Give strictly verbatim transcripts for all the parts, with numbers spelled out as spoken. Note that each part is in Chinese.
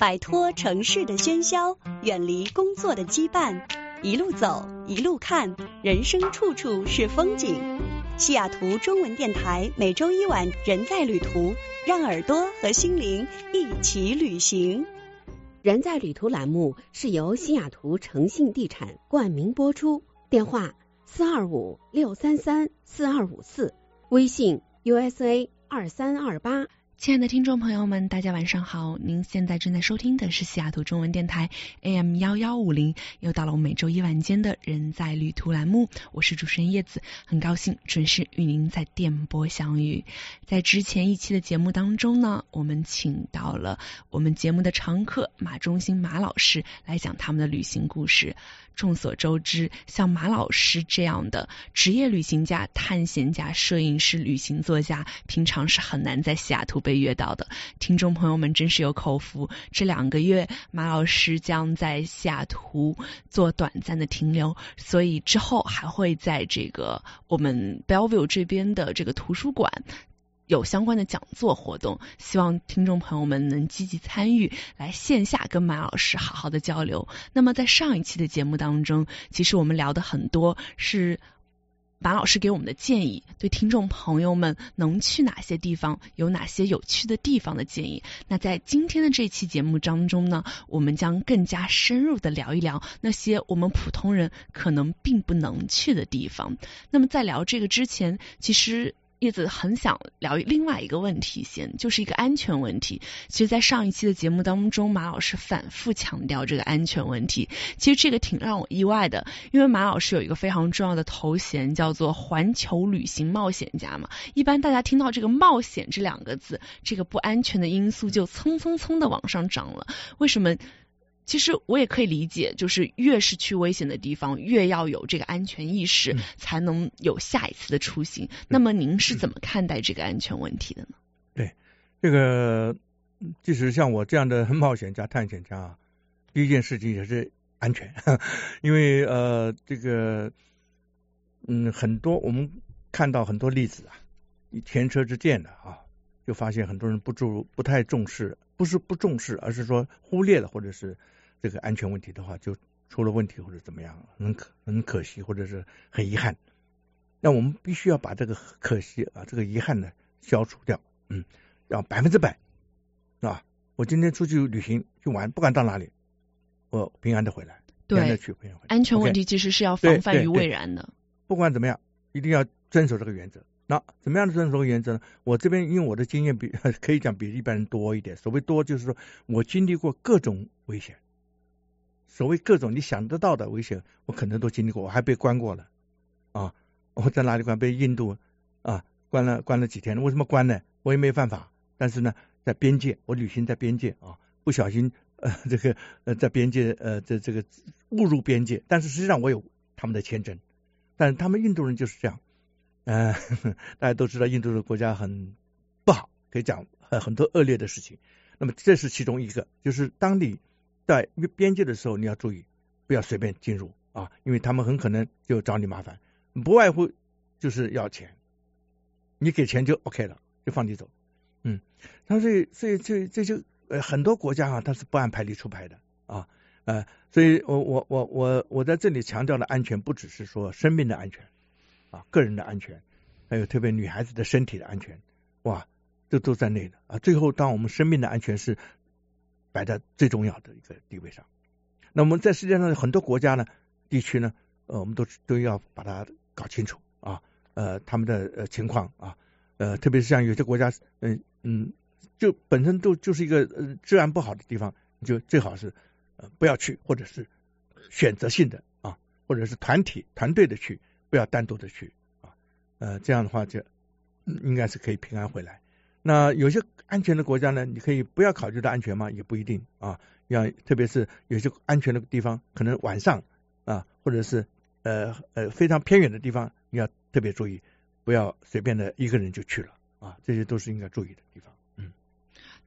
摆脱城市的喧嚣，远离工作的羁绊，一路走，一路看，人生处处是风景。西雅图中文电台每周一晚人在旅途，让耳朵和心灵一起旅行。 人在旅途栏目是由西雅图诚信地产冠名播出，电话四二五六三三四二五四，微信 U S A 二三二八。 亲爱的听众朋友们，大家晚上好，您现在正在收听的是西雅图中文电台 A M 一一五零，又到了我们每周一晚间的人在旅途栏目，我是主持人叶子，很高兴准时与您在电波相遇。在之前一期的节目当中呢，我们请到了我们节目的常客马中兴马老师来讲他们的旅行故事。众所周知，像马老师这样的职业旅行家、探险家、摄影师、旅行作家，平常是很难在西雅图被约到的。听众朋友们真是有口福，这两个月马老师将在西雅图做短暂的停留，所以之后还会在这个我们 Bellevue 这边的这个图书馆有相关的讲座活动，希望听众朋友们能积极参与，来线下跟马老师好好的交流。那么在上一期的节目当中，其实我们聊的很多是马老师给我们的建议，对听众朋友们能去哪些地方，有哪些有趣的地方的建议。那在今天的这期节目当中呢，我们将更加深入的聊一聊那些我们普通人可能并不能去的地方。那么在聊这个之前，其实叶子很想聊另外一个问题先，就是一个安全问题。其实在上一期的节目当中，马老师反复强调这个安全问题，其实这个挺让我意外的，因为马老师有一个非常重要的头衔叫做环球旅行冒险家嘛，一般大家听到这个冒险这两个字，这个不安全的因素就蹭蹭蹭的往上涨了。为什么？其实我也可以理解，就是越是去危险的地方，越要有这个安全意识，嗯、才能有下一次的出行。嗯、那么您是怎么看待这个安全问题的呢？ 对，这个即使像我这样的冒险家、探险家啊，第一件事情也是安全，因为呃，这个嗯，很多我们看到很多例子啊，前车之鉴的啊，就发现很多人不注不太重视，不是不重视，而是说忽略了，或者是这个安全问题的话，就出了问题或者怎么样，很可很可惜，或者是很遗憾。那我们必须要把这个可惜啊，这个遗憾呢消除掉，嗯，要百分之百，是吧？我今天出去旅行去玩，不管到哪里，我平安的回来， 对， 平安的去，平安回来。 安全问题其实是要防范于未然的。 不管怎么样，一定要遵守这个原则。那怎么样的遵守原则呢？我这边因为我的经验比可以讲比一般人多一点。所谓多，就是说我经历过各种危险，所谓各种你想得到的危险，我可能都经历过。我还被关过了啊！我在哪里关？被印度啊关了，关了几天。为什么关呢？我也没办法。但是呢，在边界，我旅行在边界啊，不小心呃这个呃在边界呃这这个误入边界，但是实际上我有他们的签证，但是他们印度人就是这样。呃，大家都知道印度的国家很不好，可以讲很多恶劣的事情。那么这是其中一个，就是当你在边界的时候，你要注意，不要随便进入啊，因为他们很可能就找你麻烦，不外乎就是要钱，你给钱就 OK 了，就放你走。嗯，那所以所以这这就呃很多国家啊，它是不按牌理出牌的啊，呃，所以我我我我我在这里强调的安全，不只是说生命的安全。啊，个人的安全，还有特别女孩子的身体的安全，哇，这都在内的啊。最后，当我们生命的安全是摆在最重要的一个地位上。那我们在世界上很多国家呢、地区呢，呃，我们都都要把它搞清楚啊，呃，他们的呃情况啊，呃，特别是像有些国家，嗯嗯，就本身都就是一个呃治安不好的地方，你就最好是呃不要去，或者是选择性的啊，或者是团体团队的去。不要单独的去啊，呃，这样的话就、嗯、应该是可以平安回来。那有些安全的国家呢，你可以不要考虑到安全吗？也不一定啊。要特别是有些安全的地方，可能晚上啊，或者是呃呃非常偏远的地方，你要特别注意，不要随便的一个人就去了啊。这些都是应该注意的地方。嗯，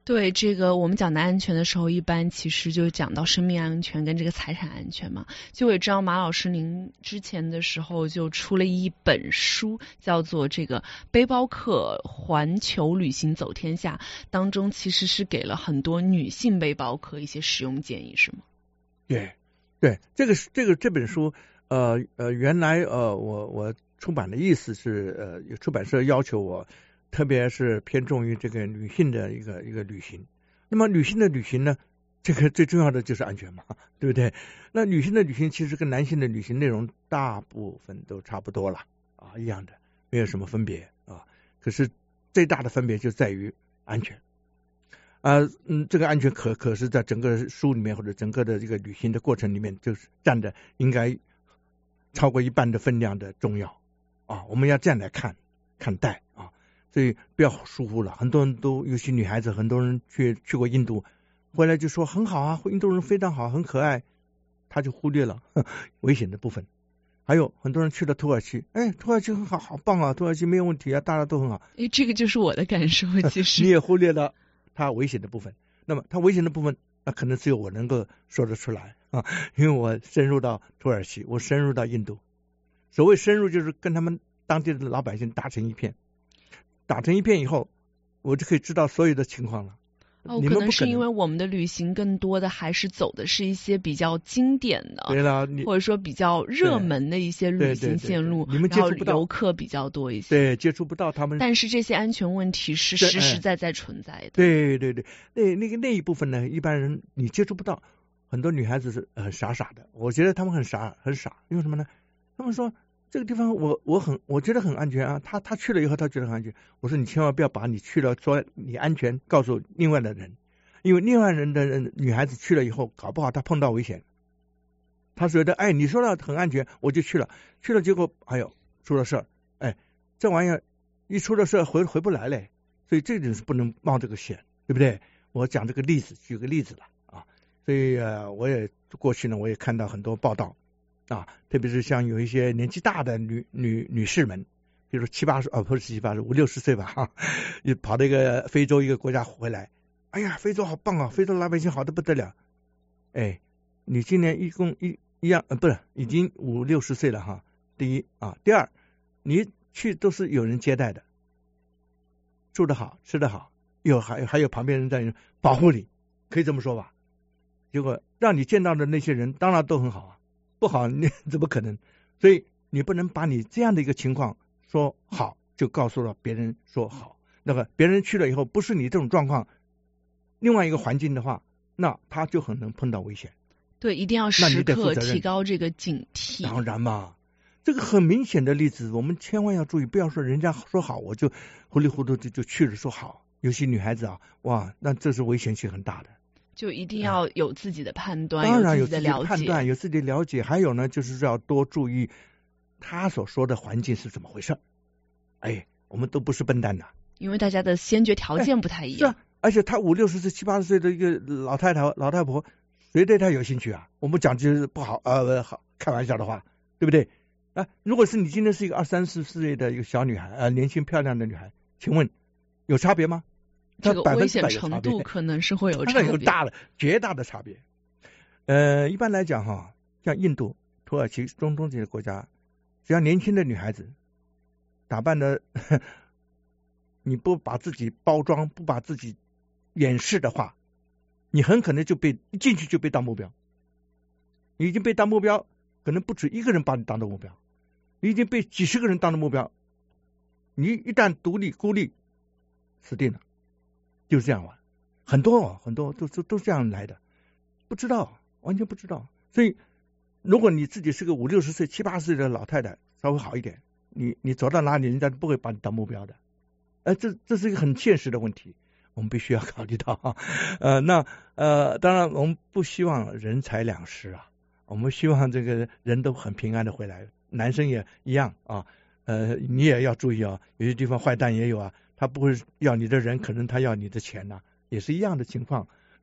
对，这个我们讲的安全的时候，一般其实就讲到生命安全跟这个财产安全嘛。就我也知道马老师您之前的时候就出了一本书，叫做这个背包客环球旅行走天下，当中其实是给了很多女性背包客一些使用建议，是吗？ 对对，这个这个这本书呃呃原来呃我我出版的意思是呃出版社要求我特别是偏重于这个女性的一个一个旅行。那么女性的旅行呢，这个最重要的就是安全嘛，对不对？那女性的旅行其实跟男性的旅行内容大部分都差不多了啊，一样的，没有什么分别啊。可是最大的分别就在于安全啊，嗯，这个安全可可是在整个书里面或者整个的这个旅行的过程里面，就是占的应该超过一半的分量的重要啊。我们要这样来看看待啊。所以不要疏忽了，很多人都，尤其女孩子，很多人去去过印度，回来就说很好啊，印度人非常好，很可爱，他就忽略了呵危险的部分。还有很多人去了土耳其，哎，土耳其很好，好棒啊，土耳其没有问题啊，大家都很好。 哎，这个就是我的感受，其实你也忽略了他危险的部分。那么他危险的部分，那可能只有我能够说得出来啊，因为我深入到土耳其，我深入到印度。所谓深入，就是跟他们当地的老百姓打成一片。打成一片以后，我就可以知道所有的情况了。 哦，可能是因为我们的旅行更多的还是走的是一些比较经典的， 对了， 或者说比较热门的一些旅行线路， 对对对对，你们接触不到， 游客比较多一些， 对，接触不到他们。 但是这些安全问题是实实在在存在的。 对对对，那那个那一部分呢，一般人你接触不到。很多女孩子是很傻傻的，我觉得她们很傻很傻，因为什么呢？她们说。这个地方我我很我觉得很安全啊，他他去了以后他觉得很安全。我说你千万不要把你去了说你安全告诉另外的人，因为另外人的人女孩子去了以后，搞不好她碰到危险，她觉得哎你说了很安全，我就去了，去了结果哎呦出了事儿，哎这玩意儿一出了事儿回回不来嘞，所以这种是不能冒这个险，对不对？我讲这个例子，举个例子了啊，所以呃我也过去呢，我也看到很多报道。啊，特别是像有一些年纪大的女女女士们，比如说七八十，哦，不是七八十，五六十岁吧，哈，又跑到一个非洲一个国家回来，哎呀，非洲好棒啊，非洲老百姓好的不得了，哎，你今年一共一一样，呃，不是，已经五六十岁了哈。第一啊，第二，你去都是有人接待的，住得好，吃得好，有还还有旁边人在保护你，可以这么说吧？结果让你见到的那些人，当然都很好啊。不好，你怎么可能？所以你不能把你这样的一个情况说好，就告诉了别人说好。那么别人去了以后，不是你这种状况，另外一个环境的话，那他就很能碰到危险。 对，一定要时刻提高这个警惕。 当然嘛，这个很明显的例子，我们千万要注意，不要说人家说好，我就糊里糊涂就就去了说好。尤其女孩子啊，哇，那这是危险性很大的。 就一定要有自己的判断， 当然有自己的了解， 判断有自己的了解。还有呢，就是要多注意他所说的环境是怎么回事。哎，我们都不是笨蛋呐， 因为大家的先决条件不太一样。 哎、是啊，而且他五六十岁、七八十岁的一个老太太、老太婆，谁对他有兴趣啊？我们讲句不好呃好开玩笑的话，对不对？啊，如果是你今天是一个二三十岁的一个小女孩，呃，年轻漂亮的女孩，请问有差别吗？ 这个危险程度可能是会有差别， 有大的绝大的差别。呃，一般来讲哈，像印度、土耳其、中东这些国家，只要年轻的女孩子打扮的，你不把自己包装，不把自己掩饰的话，你很可能就被一进去就被当目标。你已经被当目标，可能不止一个人把你当做目标，你已经被几十个人当做目标。你一旦独立孤立，死定了。就是这样玩，很多哦，很多都都都这样来的，不知道，完全不知道。所以，如果你自己是个五六十岁、七八十岁的老太太，稍微好一点，你你走到哪里，人家都不会把你当目标的。呃，这这是一个很现实的问题，我们必须要考虑到啊。呃，那呃，当然我们不希望人财两失啊，我们希望这个人都很平安的回来，男生也一样啊。呃，你也要注意啊，有些地方坏蛋也有啊。他不会要你的人，可能他要你的钱呐、啊，也是一样的情况。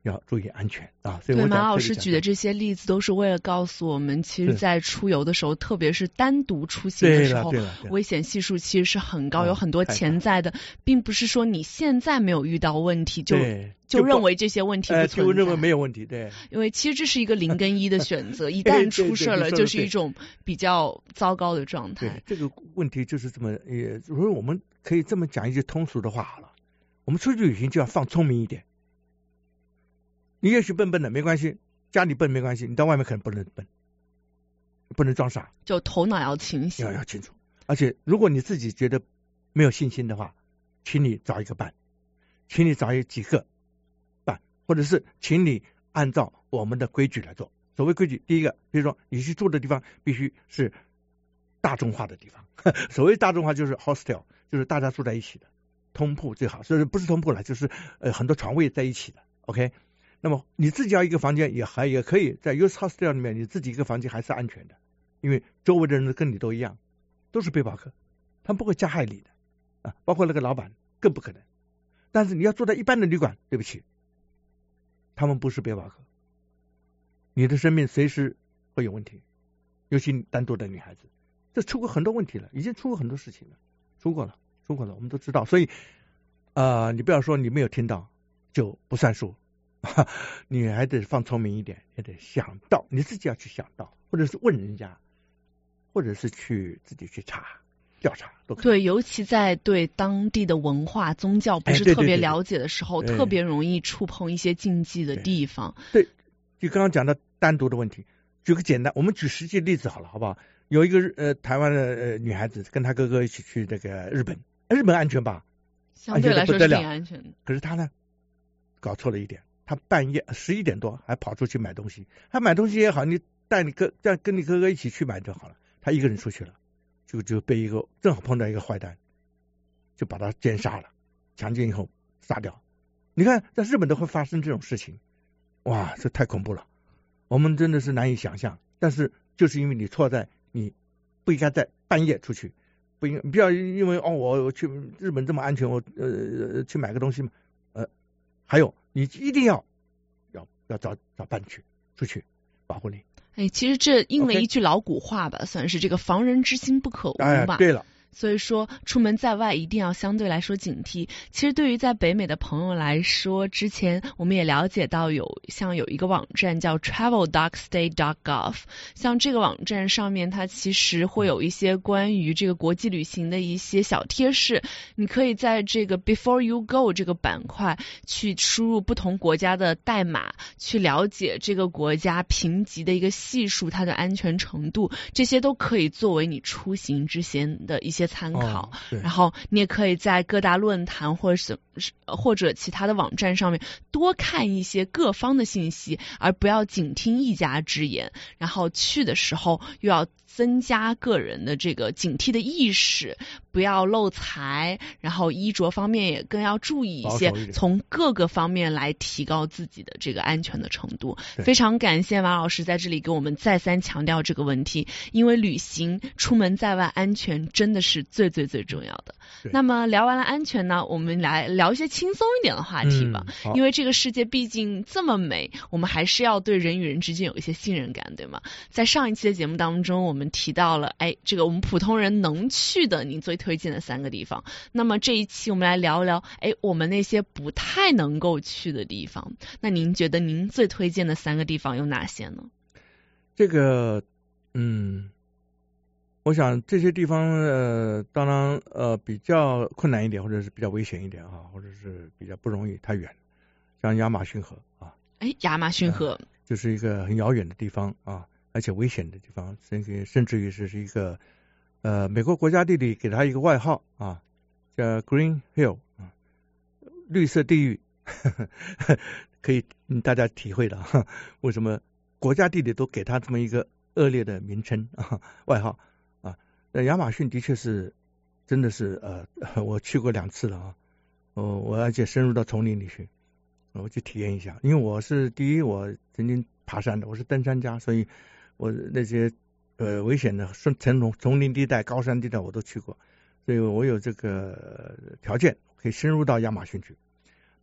要注意安全啊。所以对， 我马老师举的这些例子都是为了告诉我们，其实在出游的时候，特别是单独出行的时候，危险系数其实是很高，哦、有很多潜在的，并不是说你现在没有遇到问题就就认为这些问题不存在， 呃、就认为没有问题。对， 因为其实这是一个零跟一的选择，一旦出事了，就是一种比较糟糕的状态。 对，这个问题就是这么，也所以我们可以这么讲一句通俗的话好了，我们出去旅行就要放聪明一点。你也许笨笨的没关系，家里笨没关系，你到外面可能不能笨，不能装傻， 就头脑要清醒， 要要清楚。而且如果你自己觉得没有信心的话，请你找一个伴，请你找一几个伴，或者是请你按照我们的规矩来做。所谓规矩，第一个，比如说你去住的地方必须是大众化的地方，所谓大众化就是 hostel， 就是大家住在一起的，通铺最好，所以不是通铺了，就是呃很多床位在一起的 ，OK。那么你自己要一个房间也还也可以，在 youth hostel 里面你自己一个房间还是安全的，因为周围的人跟你都一样，都是背包客，他们不会加害你的啊，包括那个老板更不可能。但是你要住在一般的旅馆，对不起，他们不是背包客，你的生命随时会有问题，尤其单独的女孩子，这出过很多问题了，已经出过很多事情了，出过了，出过了，我们都知道。所以啊、呃，你不要说你没有听到就不算数。你还得放聪明一点，也得想到，你自己要去想到，或者是问人家，或者是去自己去查调查都可以。 对，尤其在对当地的文化宗教不是特别了解的时候，哎、对对对对特别容易触碰一些禁忌的地方。 对，对就刚刚讲的单独的问题，举个简单，我们举实际例子好了，好不好？有一个呃台湾的呃女孩子跟她哥哥一起去这个日本，日本安全吧？ 相对来说是挺安全的。 可是她呢，搞错了一点。他半夜十一点多还跑出去买东西，他买东西也好，你带你哥再跟你哥哥一起去买就好了。他一个人出去了，就就被一个正好碰到一个坏蛋，就把他奸杀了，强奸以后杀掉。你看在日本都会发生这种事情，哇，这太恐怖了，我们真的是难以想象。但是就是因为你错在你不应该在半夜出去，不应不要因为哦我我去日本这么安全，我呃去买个东西嘛，呃还有。你一定要要要找找伴去出去保护你。 哎，其实这应了一句老古话吧， okay. 算是这个防人之心不可无吧。 哎，对了。 所以说出门在外一定要相对来说警惕。其实对于在北美的朋友来说，之前我们也了解到有像有一个网站叫 travel doc state dot gov， 像这个网站上面它其实会有一些关于这个国际旅行的一些小贴士，你可以在这个 before you go 这个板块去输入不同国家的代码，去了解这个国家评级的一个系数，它的安全程度，这些都可以作为你出行之前的一些参考、哦、然后你也可以在各大论坛或者是或者其他的网站上面多看一些各方的信息，而不要仅听一家之言，然后去的时候又要增加个人的这个警惕的意识，不要漏财，然后衣着方面也更要注意一些，从各个方面来提高自己的这个安全的程度。非常感谢马老师在这里给我们再三强调这个问题，因为旅行出门在外安全真的是最最最重要的。那么聊完了安全呢，我们来聊一些轻松一点的话题吧、嗯、因为这个世界毕竟这么美，我们还是要对人与人之间有一些信任感，对吗？在上一期的节目当中我们提到了哎，这个我们普通人能去的你最推荐的三个地方，那么这一期我们来聊聊哎，我们那些不太能够去的地方，那您觉得您最推荐的三个地方有哪些呢？ 这个嗯我想这些地方呃，当然呃比较困难一点，或者是比较危险一点啊，或者是比较不容易太远，像亚马逊河啊， 哎，亚马逊河、呃、 就是一个很遥远的地方啊，而且危险的地方，甚至甚至于是一个呃美国国家地理给它一个外号啊，叫 Green Hill 啊，绿色地狱，呵呵可以大家体会的哈，为什么国家地理都给它这么一个恶劣的名称啊外号。呃，亚马逊的确是，真的是呃，我去过两次了啊，我我而且深入到丛林里去，我去体验一下。因为我是第一，我曾经爬山的，我是登山家，所以我那些呃危险的丛丛丛林地带、高山地带我都去过，所以我有这个条件可以深入到亚马逊去。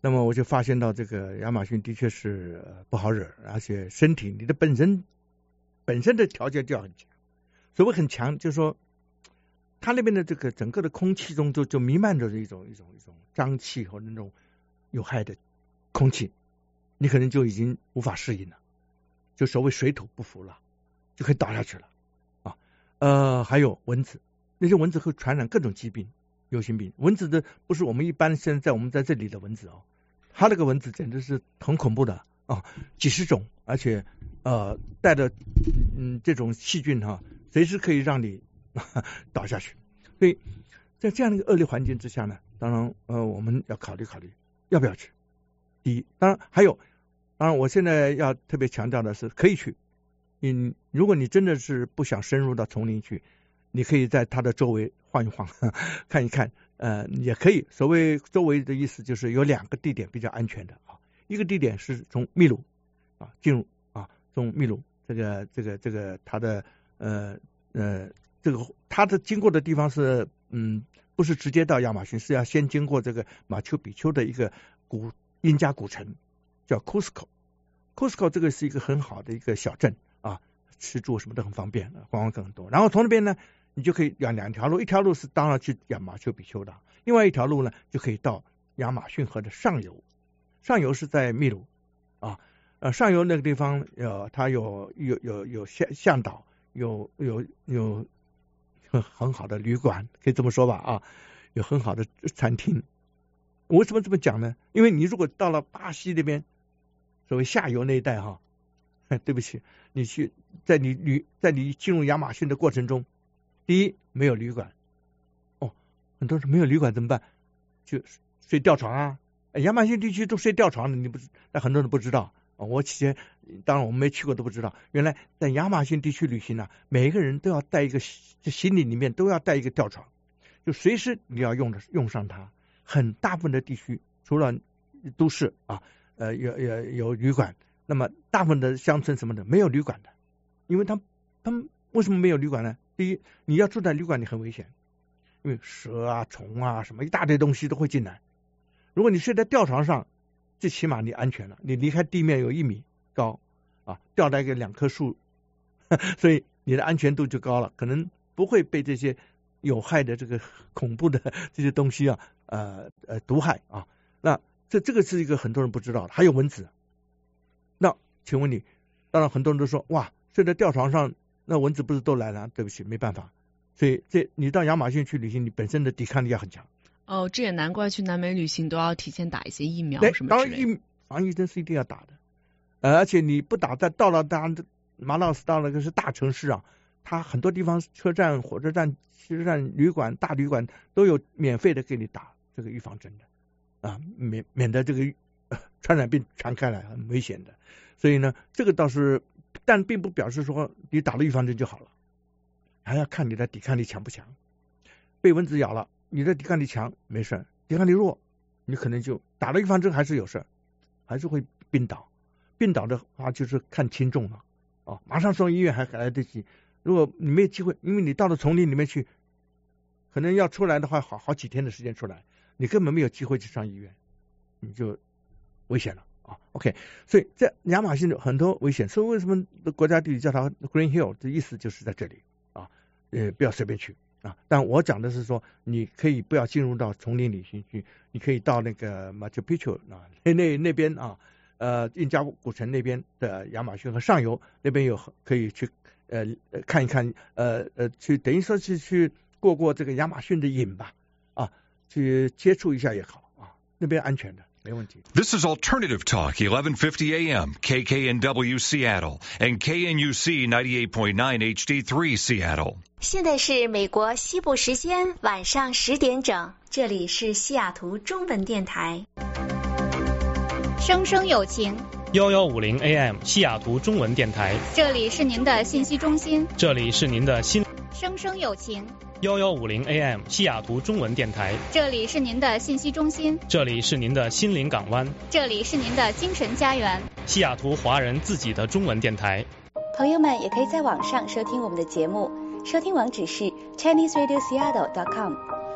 那么我就发现到这个亚马逊的确是不好惹，而且身体你的本身本身的条件就要很强。所谓很强，就是说它那边的这个整个的空气中就就弥漫着一种一种一种瘴气和那种有害的空气，你可能就已经无法适应了，就所谓水土不服了，就可以倒下去了啊。呃，还有蚊子，那些蚊子会传染各种疾病、流行病。蚊子的不是我们一般现在在我们在这里的蚊子哦，它那个蚊子简直是很恐怖的啊，几十种，而且呃带着嗯这种细菌哈、啊，随时可以让你倒下去。所以在这样的一个恶劣环境之下呢，当然呃我们要考虑考虑要不要去。第一，当然还有，当然我现在要特别强调的是可以去。嗯，如果你真的是不想深入到丛林去，你可以在它的周围晃一晃，看一看，呃，也可以。所谓周围的意思就是有两个地点比较安全的啊，一个地点是从秘鲁啊进入啊，从秘鲁这个这个这个它的呃呃这个它的经过的地方是嗯不是直接到亚马逊，是要先经过这个马丘比丘的一个古印加古城，叫 Cusco。Cusco 这个是一个很好的一个小镇啊，吃住什么都很方便，观光客很多。然后从那边呢，你就可以两两条路，一条路是当然去亚马丘比丘的，另外一条路呢就可以到亚马逊河的上游。上游是在秘鲁啊，呃，上游那个地方呃，它有有有有向向导，有有有很好的旅馆，可以这么说吧啊，有很好的餐厅。为什么这么讲呢？因为你如果到了巴西那边，所谓下游那一带哈，对不起，你去在你旅在你进入亚马逊的过程中，第一没有旅馆，哦，很多人没有旅馆怎么办？就睡吊床啊，亚马逊地区都睡吊床的，你不知，但很多人不知道。我之前当然我们没去过都不知道，原来在亚马逊地区旅行呢、啊，每一个人都要带一个行李里面都要带一个吊床，就随时你要用的用上它。很大部分的地区除了都市啊，呃有有有旅馆，那么大部分的乡村什么的没有旅馆的，因为他们他们为什么没有旅馆呢？第一，你要住在旅馆里很危险，因为蛇啊、虫啊什么一大堆东西都会进来。如果你睡在吊床上，最起码你安全了，你离开地面有一米高啊，吊在一个两棵树，所以你的安全度就高了，可能不会被这些有害的这个恐怖的这些东西啊，呃呃毒害啊。那这这个是一个很多人不知道的。还有蚊子，那请问你，当然很多人都说哇，睡在吊床上，那蚊子不是都来了？对不起，没办法。所以这你到亚马逊去旅行，你本身的抵抗力要很强。 哦，这也难怪去南美旅行都要提前打一些疫苗什么之类的。 当然疫防疫针是一定要打的，呃，而且你不打，在到了当然马老斯到了个是大城市啊，它很多地方车站、火车站、汽车站、旅馆、大旅馆都有免费的给你打这个预防针的啊，免免得这个、呃、传染病传开来很危险的。所以呢，这个倒是，但并不表示说你打了预防针就好了，还要看你的抵抗力强不强。被蚊子咬了，你的抵抗力强没事，抵抗力弱，你可能就打了预防针还是有事，还是会病倒。病倒的话就是看轻重了哦，马上送医院还来得及。如果你没有机会，因为你到了丛林里面去，可能要出来的话好好几天的时间出来，你根本没有机会去上医院，你就危险了啊。OK， 所以在亚马逊有很多危险，所以为什么国家地理叫它 Green Hill 的意思就是在这里啊，呃，不要随便去。啊，但我讲的是说，你可以不要进入到丛林旅行去，你可以到那个马丘比丘啊，那那那边啊，呃，印加古城那边的亚马逊和上游那边有可以去呃看一看，呃呃，去等于说是去过过这个亚马逊的瘾吧，啊，去接触一下也好啊，那边安全的。没问题。 This is Alternative Talk, eleven fifty A M, K K N W Seattle, and K N U C ninety-eight point nine H D three Seattle. 现在是美国西部时间晚上十点整，这里是西雅图中文电台。 生生有情幺幺五零 A M 西雅图中文电台， 这里是您的信息中心， 这里是您的新生生有情幺幺五零 A M 西雅图中文电台， 这里是您的信息中心， 这里是您的心灵港湾， 这里是您的精神家园， 西雅图华人自己的中文电台。 朋友们也可以在网上收听我们的节目，收听网址是 Chinese Radio Seattle dot com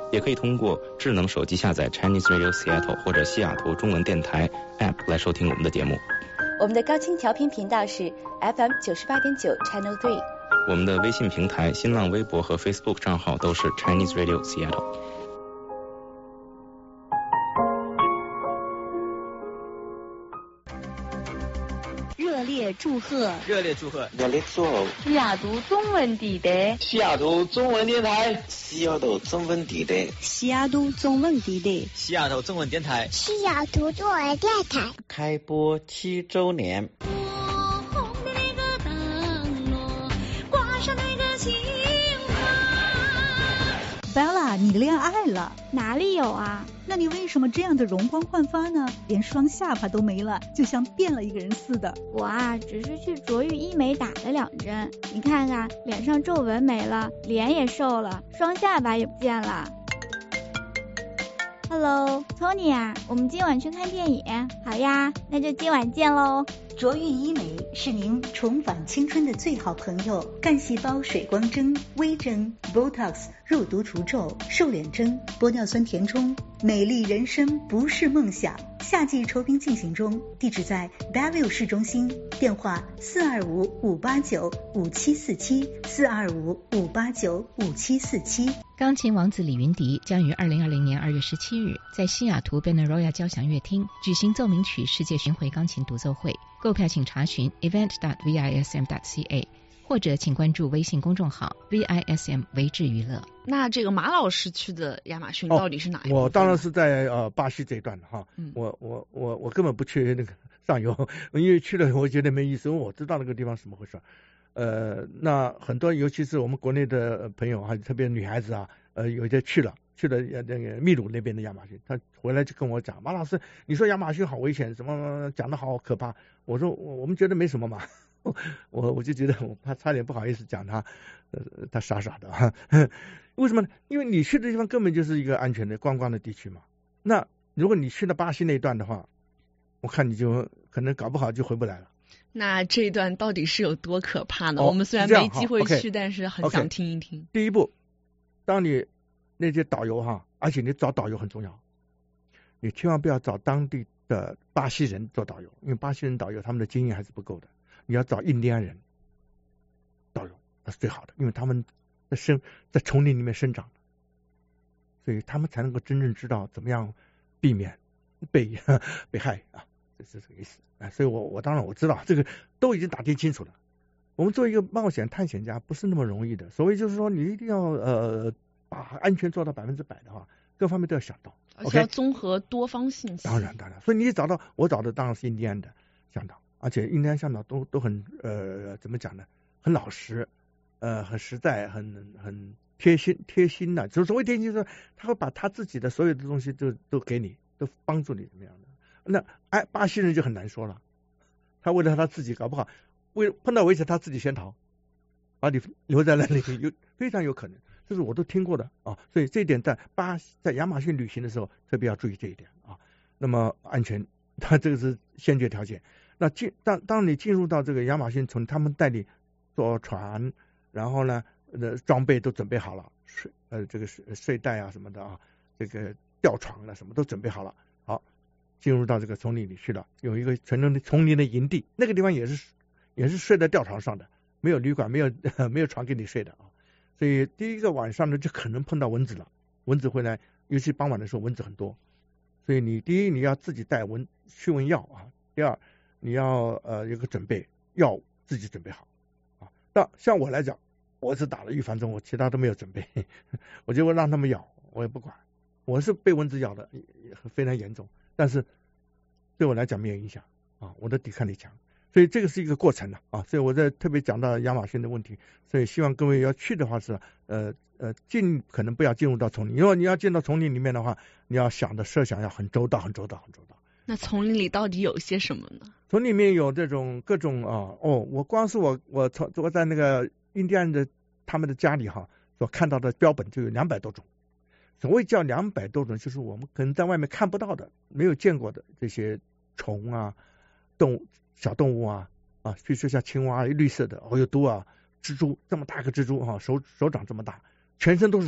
也可以通过智能手机下载 Chinese Radio Seattle 或者西雅图中文电台 App 来收听我们的节目。 我们的高清调频频道是 F M 九十八点九 Channel three。 我们的微信平台、新浪微博和 Facebook 账号都是 Chinese Radio Seattle。 热烈祝贺！ 热烈祝贺！ 热烈祝贺！ 西雅图中文电台， 西雅图中文电台，西雅图中文电台， 西雅图中文电台， 西雅图中文电台， 西雅图中文电台开播七周年。 Bella， 你恋爱了？ 哪里有啊？ 那你为什么这样的容光焕发呢？连双下巴都没了，就像变了一个人似的。 我啊，只是去卓越医美打了两针，你看看，脸上皱纹没了，脸也瘦了，双下巴也不见了。Hello， Tony 啊，我们今晚去看电影。好呀，那就今晚见喽。 卓越医美是您重返青春的最好朋友，干细胞水光针、微针、Botox、肉毒除皱、瘦脸针、玻尿酸填充，美丽人生不是梦想。夏季酬宾进行中，地址在 Bellevue 市中心，电话四二五五八九五七四七四二五五八九五七四七。 钢琴王子李云迪将于二零二零年二月十七日在西雅图 Benaroya 交响乐厅举行奏鸣曲世界巡回钢琴独奏会。购票请查询 event dot vism dot c a 或者请关注微信公众号 V I S M 维智娱乐。 那这个马老师去的亚马逊到底是哪一个、 哦？我当然是在呃巴西这一段的哈、 嗯， 我我我我根本不去那个上游，因为去了我觉得没意思，因为我知道那个地方怎么回事。呃，那很多尤其是我们国内的朋友啊，特别女孩子啊，呃，有些去了。去了那个秘鲁那边的亚马逊，他回来就跟我讲，马老师，你说亚马逊好危险，什么讲的好可怕。我说我我们觉得没什么嘛，我我就觉得我怕差点不好意思讲他，呃，他傻傻的哈。为什么呢？因为你去的地方根本就是一个安全的观光的地区嘛。那如果你去了巴西那一段的话，我看你就可能搞不好就回不来了。 那这一段到底是有多可怕呢？ 哦、 我们虽然没机会去， okay, 但是很想听一听。 Okay, 第一步，当你那些导游哈，而且你找导游很重要，你千万不要找当地的巴西人做导游，因为巴西人导游他们的经验还是不够的，你要找印第安人导游，那是最好的，因为他们在生在丛林里面生长，所以他们才能够真正知道怎么样避免被被害啊，这是这个意思啊。所以我我当然我知道这个都已经打听清楚了。我们做一个冒险探险家不是那么容易的，所以就是说你一定要呃。把安全做到百分之百的话，各方面都要想到， 而且要综合多方信息。 当然当然，所以你找到我找的当然是印第安的向导，而且印第安向导都都很呃怎么讲呢？很老实，呃很实在，很很贴心贴心的。就所谓贴心，就是他会把他自己的所有的东西都都给你，都帮助你怎么样的。那哎，巴西人就很难说了，他为了他自己搞不好，为碰到危险他自己先逃，把你留在那里，有非常有可能。这是我都听过的啊，所以这一点在巴在亚马逊旅行的时候特别要注意这一点啊。那么安全，它这个是先决条件。那进当当你进入到这个亚马逊从他们带你坐船，然后呢，呃，装备都准备好了，睡呃这个睡睡袋啊什么的啊，这个吊床了什么都准备好了，好，进入到这个丛林里去了，有一个纯正的丛林的营地，那个地方也是也是睡在吊床上的，没有旅馆，没有没有床给你睡的啊。所以第一个晚上呢，就可能碰到蚊子了，蚊子会来，尤其傍晚的时候蚊子很多，所以你第一你要自己带蚊驱蚊药啊，第二你要呃有个准备药自己准备好啊。但像我来讲，我是打了预防针，我其他都没有准备，我就会让他们咬，我也不管，我是被蚊子咬的非常严重，但是对我来讲没有影响啊，我的抵抗力强。所以这个是一个过程的啊，所以我在特别讲到亚马逊的问题，所以希望各位要去的话是呃呃尽可能不要进入到丛林，如果你要进到丛林里面的话，你要想的设想要很周到很周到很周到。 那丛林里到底有些什么呢？ 丛林里面有这种各种啊哦，我光是我我从我在那个印第安的他们的家里哈所看到的标本就有两百多种，所谓叫两百多种，就是我们可能在外面看不到的、没有见过的这些虫啊、动物。小动物啊啊，比如说像青蛙，绿色的，哦有毒啊，蜘蛛这么大个蜘蛛哈、啊，手手掌这么大，全身都是毒，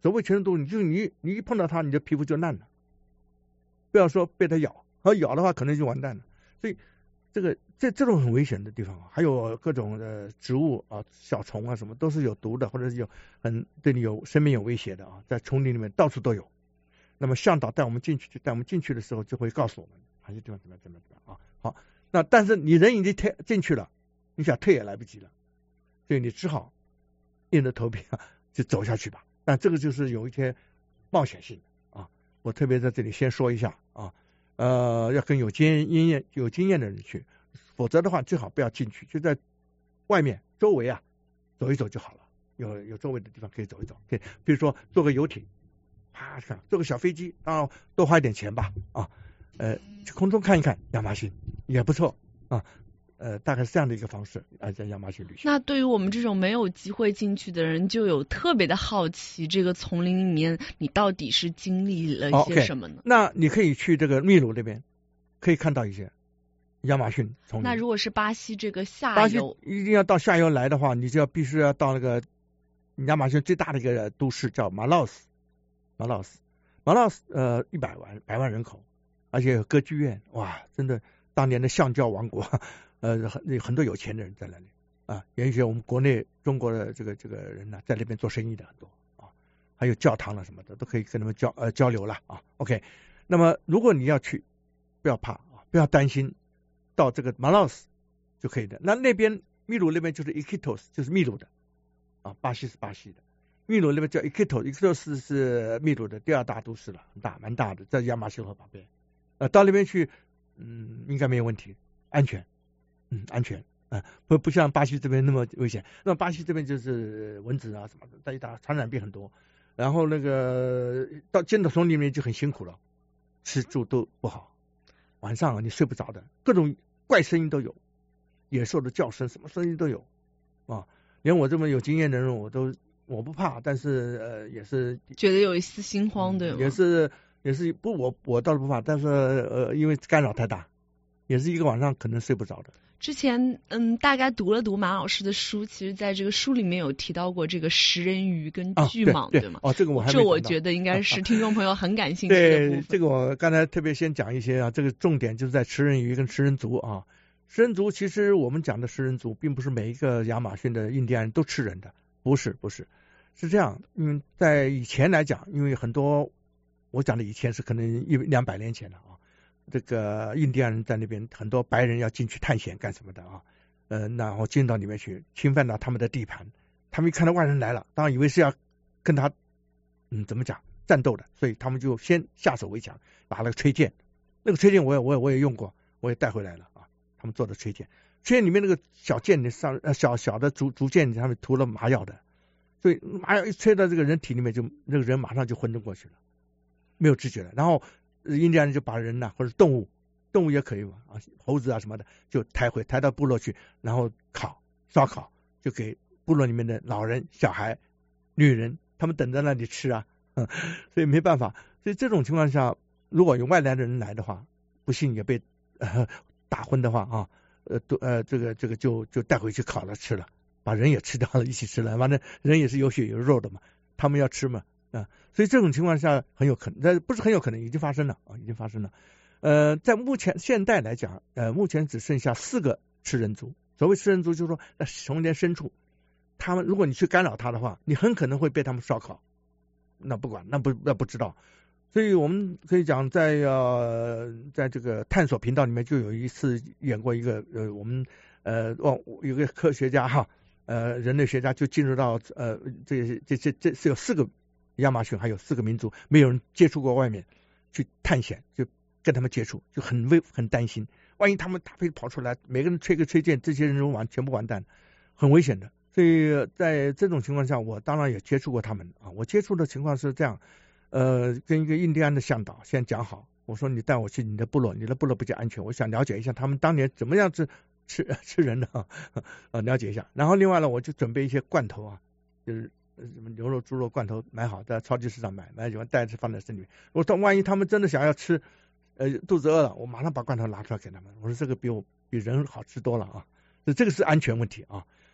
所谓全身毒，你就你你一碰到它，你的皮肤就烂了，不要说被它咬，它咬的话可能就完蛋了。所以这个这这种很危险的地方，还有各种的植物啊、小虫啊什么都是有毒的，或者是有很对你有生命有威胁的啊，在丛林里面到处都有。那么向导带我们进去，就带我们进去的时候就会告诉我们哪些地方怎么样怎么样啊。好，那但是你人已经退进去了，你想退也来不及了，所以你只好硬着头皮啊就走下去吧。但这个就是有一些冒险性的啊，我特别在这里先说一下啊，呃，要跟有经验有经验的人去，否则的话最好不要进去，就在外面周围啊走一走就好了，有有周围的地方可以走一走，可以比如说坐个游艇。啪看，坐个小飞机，当然多花一点钱吧啊，呃，去空中看一看亚马逊也不错啊，呃，大概是这样的一个方式啊，在亚马逊旅行。 那对于我们这种没有机会进去的人，就有特别的好奇，这个丛林里面你到底是经历了一些什么呢？ Okay, 那你可以去这个秘鲁那边，可以看到一些亚马逊丛林。 那如果是巴西这个下游， 巴西一定要到下游来的话，你就要必须要到那个亚马逊最大的一个都市叫马劳斯。马劳斯，马劳斯，呃，一百万百万人口，而且有歌剧院，哇，真的，当年的橡胶王国，呃，很很多有钱的人在那里啊，也有一些我们国内中国的这个这个人呢，在那边做生意的很多啊，还有教堂了什么的，都可以跟他们交呃交流了啊。OK， 那么如果你要去，不要怕啊，不要担心，到这个马劳斯就可以的。那那边秘鲁那边就是 Iquitos， 就是秘鲁的啊，巴西是巴西的。秘鲁那边叫 Iquitos，Iquitos 是秘鲁的第二大都市了，很大蛮大的，在亚马逊河旁边。呃，到那边去，嗯，应该没有问题，安全，嗯，安全，啊、呃，不不像巴西这边那么危险。那巴西这边就是蚊子啊什么的，在一打传染病很多。然后那个到进到丛林里面就很辛苦了，吃住都不好，晚上啊你睡不着的，各种怪声音都有，野兽的叫声，什么声音都有啊。连我这么有经验的人，我都。我不怕，但是呃也是觉得有一丝心慌，对吗？ 也是也是不，我我倒是不怕，但是呃因为干扰太大，也是一个晚上可能睡不着的。 之前嗯大概读了读马老师的书，其实在这个书里面有提到过这个食人鱼跟巨蟒， 啊、对, 对吗？ 哦，这个我还没这我觉得应该是听众朋友很感兴趣的部分。 对，这个我刚才特别先讲一些啊，这个重点就是在食人鱼跟食人族啊。食人族其实我们讲的食人族，并不是每一个亚马逊的印第安人都吃人的。不是不是，是这样，因为在以前来讲，因为很多我讲的以前是可能一两百年前了啊，这个印第安人在那边，很多白人要进去探险干什么的啊，呃，然后进到里面去侵犯到他们的地盘，他们一看到外人来了，当然以为是要跟他嗯怎么讲战斗的，所以他们就先下手为强，拿了个吹剑，那个吹剑我也我也我也用过，我也带回来了啊，他们做的吹剑。吹剑里面那个小剑上呃小小的竹竹剑上面涂了麻药的，所以麻药一吹到这个人体里面，就那个人马上就昏昏过去了，没有知觉了。然后印第安人就把人呐、啊、或者动物，动物也可以嘛啊猴子啊什么的，就抬回抬到部落去，然后烤烧烤，就给部落里面的老人、小孩、女人，他们等在那里吃啊，嗯，所以没办法。所以这种情况下，如果有外来的人来的话，不幸也被、呃、打昏的话啊。呃，都呃，这个这个就就带回去烤了吃了，把人也吃掉了，一起吃了。反正人也是有血有肉的嘛，他们要吃嘛啊，所以这种情况下很有可能，这不是很有可能，已经发生了啊，已经发生了。呃，在目前现代来讲，呃，目前只剩下四个吃人族。所谓吃人族，就是说在丛林深处，他们如果你去干扰他的话，你很可能会被他们烧烤。那不管，那不那不知道。所以我们可以讲在，在呃，在这个探索频道里面就有一次演过一个呃，我们呃，哦，有个科学家哈，呃，人类学家就进入到呃，这这这这是有四个亚马逊，还有四个民族，没有人接触过外面去探险，就跟他们接触，就很危很担心，万一他们大飞跑出来，每个人吹个吹箭，这些人完全部完蛋，很危险的。所以在这种情况下，我当然也接触过他们啊，我接触的情况是这样。呃，跟一个印第安的向导先讲好，我说你带我去你的部落，你的部落比较安全，我想了解一下他们当年怎么样吃吃吃人的啊，呃，了解一下。然后另外呢，我就准备一些罐头啊，就是什么牛肉、猪肉罐头买好，在超级市场买，买完带着放在身里面。我说万一他们真的想要吃，呃，肚子饿了，我马上把罐头拿出来给他们。我说这个比我比人好吃多了啊，这这个是安全问题啊。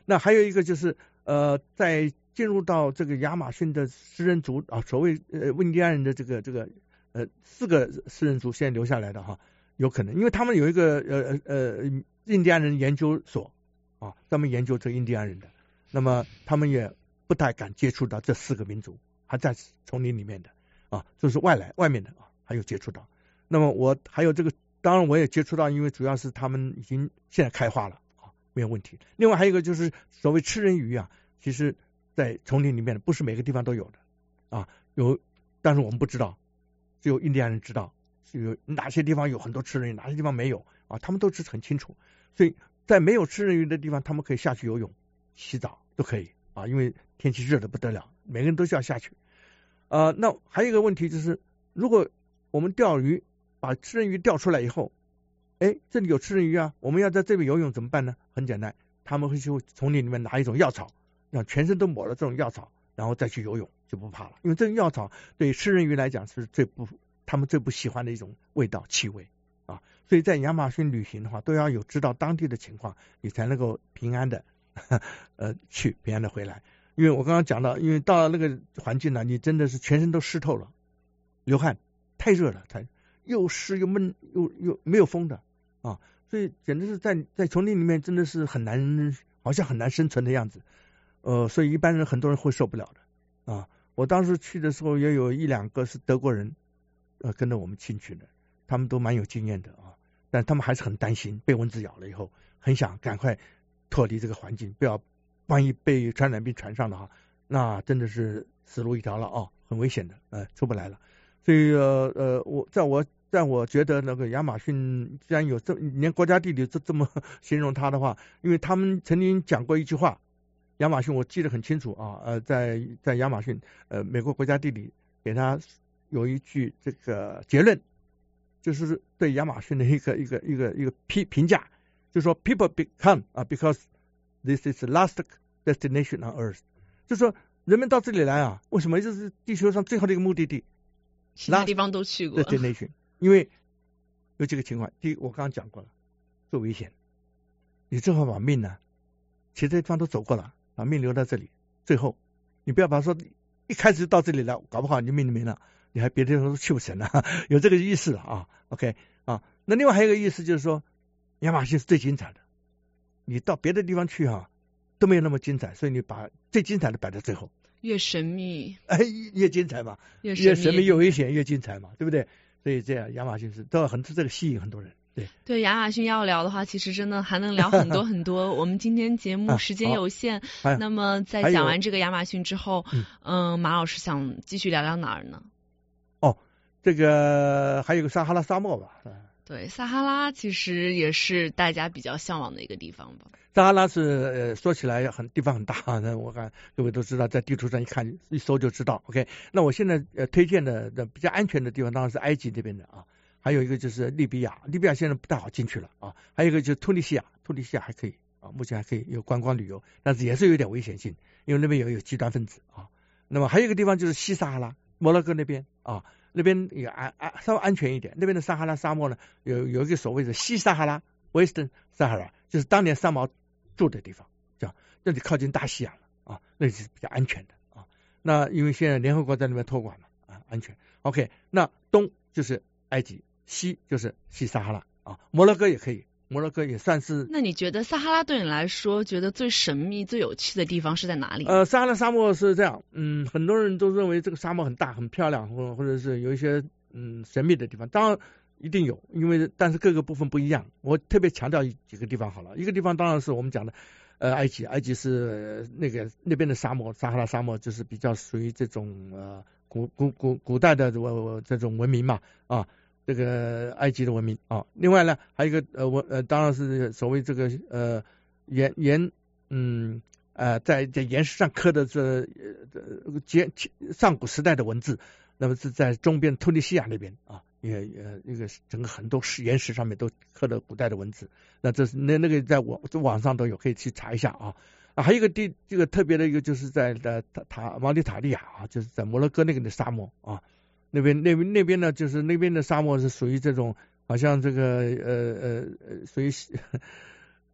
那还有一个就是呃，在进入到这个亚马逊的食人族啊，所谓呃印第安人的这个这个呃四个食人族现在留下来的哈，有可能，因为他们有一个呃呃印第安人研究所啊，专门研究这个印第安人的，那么他们也不太敢接触到这四个民族，还在丛林里面的啊，就是外来外面的啊，还有接触到。那么我还有这个，当然我也接触到，因为主要是他们已经现在开花了啊，没有问题。另外还有一个就是所谓吃人鱼啊，其实在丛林里面不是每个地方都有的啊，有，但是我们不知道，只有印第安人知道，有哪些地方有很多吃人鱼，哪些地方没有啊，他们都是很清楚。所以在没有吃人鱼的地方，他们可以下去游泳、洗澡都可以啊，因为天气热的不得了，每个人都需要下去。呃，那还有一个问题就是，如果我们钓鱼把吃人鱼钓出来以后，哎，这里有吃人鱼啊，我们要在这边游泳怎么办呢？很简单，他们会去丛林里面拿一种药草，让全身都抹了这种药草，然后再去游泳，就不怕了。因为这个药草对吃人鱼来讲是最不他们最不喜欢的一种味道气味啊，所以在亚马逊旅行的话，都要有知道当地的情况，你才能够平安的呃去，平安的回来。因为我刚刚讲到，因为到了那个环境呢，你真的是全身都湿透了，流汗，太热了，太又湿又闷又又没有风的啊，所以简直是在在丛林里面真的是很难，好像很难生存的样子。呃，所以一般人很多人会受不了的啊。我当时去的时候也有一两个是德国人，呃，跟着我们进去的，他们都蛮有经验的啊，但他们还是很担心被蚊子咬了以后，很想赶快脱离这个环境，不要。万一被传染病传上的话，那真的是死路一条了啊，很危险的，呃，出不来了。所以呃呃，我在我在我觉得那个亚马逊既然有这连国家地理这这么形容它的话，因为他们曾经讲过一句话，亚马逊我记得很清楚啊，呃，在在亚马逊呃美国国家地理给他有一句这个结论，就是对亚马逊的一个一个一个一个评评价，就是说 people become 啊 because this is the last destination on Earth， 就是说人们到这里来啊，为什么这是地球上最后的一个目的地？ 其他地方都去过。 destination， 因为有几个情况，第一我刚刚讲过了，最危险，你最好把命呢，其他地方都走过了，把命留在这里，最后你不要把说一开始就到这里来，搞不好你命就没了，你还别的地方都去不成了，有这个意思啊 ，OK 啊，那另外还有一个意思就是说，亚马逊是最精彩的。你到别的地方去哈、啊，都没有那么精彩，所以你把最精彩的摆在最后。 越神秘， 哎，越精彩嘛， 越越神秘越危险越精彩嘛，对不对？所以这样亚马逊是都很这个吸引很多人。对对，亚马逊要聊的话，其实真的还能聊很多很多。我们今天节目时间有限， 啊、 那么在讲完这个亚马逊之后，嗯、呃，马老师想继续聊聊哪儿呢？ 哦，这个还有个撒哈拉沙漠吧。 对，撒哈拉其实也是大家比较向往的一个地方吧。 撒哈拉是呃说起来很地方很大，那我看各位都知道，在地图上一看一搜就知道。OK， 那我现在呃推荐的的比较安全的地方当然是埃及这边的啊，还有一个就是利比亚，利比亚现在不太好进去了啊，还有一个就是突尼西亚，突尼西亚还可以啊，目前还可以有观光旅游，但是也是有点危险性，因为那边有有极端分子啊。那么还有一个地方就是西撒哈拉，摩洛哥那边啊。那边也安安稍微安全一点，那边的撒哈拉沙漠呢，有有一个所谓的西撒哈拉 （Western Sahara）， 就是当年三毛住的地方，这样那里靠近大西洋了啊，那是比较安全的啊。那因为现在联合国在那边托管了啊，安全。OK， 那东就是埃及，西就是西撒哈拉啊，摩洛哥也可以。摩洛哥也算是。 那你觉得撒哈拉对你来说，觉得最神秘、最有趣的地方是在哪里？ 呃，撒哈拉沙漠是这样，嗯，很多人都认为这个沙漠很大、很漂亮，或或者是有一些嗯神秘的地方。当然一定有，因为但是各个部分不一样。我特别强调几个地方好了，一个地方当然是我们讲的呃埃及，埃及是、呃、那个那边的沙漠，撒哈拉沙漠就是比较属于这种呃古古古古代的呃这种文明嘛啊。这个埃及的文明啊，另外呢，还有一个呃，我呃，当然是所谓这个呃岩岩嗯呃，在在岩石上刻的这呃简上古时代的文字，那么是在中边突尼西亚那边啊，也也一个整个很多石岩石上面都刻了古代的文字，那这是那那个在网网上都有，可以去查一下啊。啊，还有一个地这个特别的一个就是在的塔塔毛里塔利亚啊，就是在摩洛哥那个的沙漠啊。那边那边那边呢，就是那边的沙漠是属于这种，好像这个呃呃呃，属于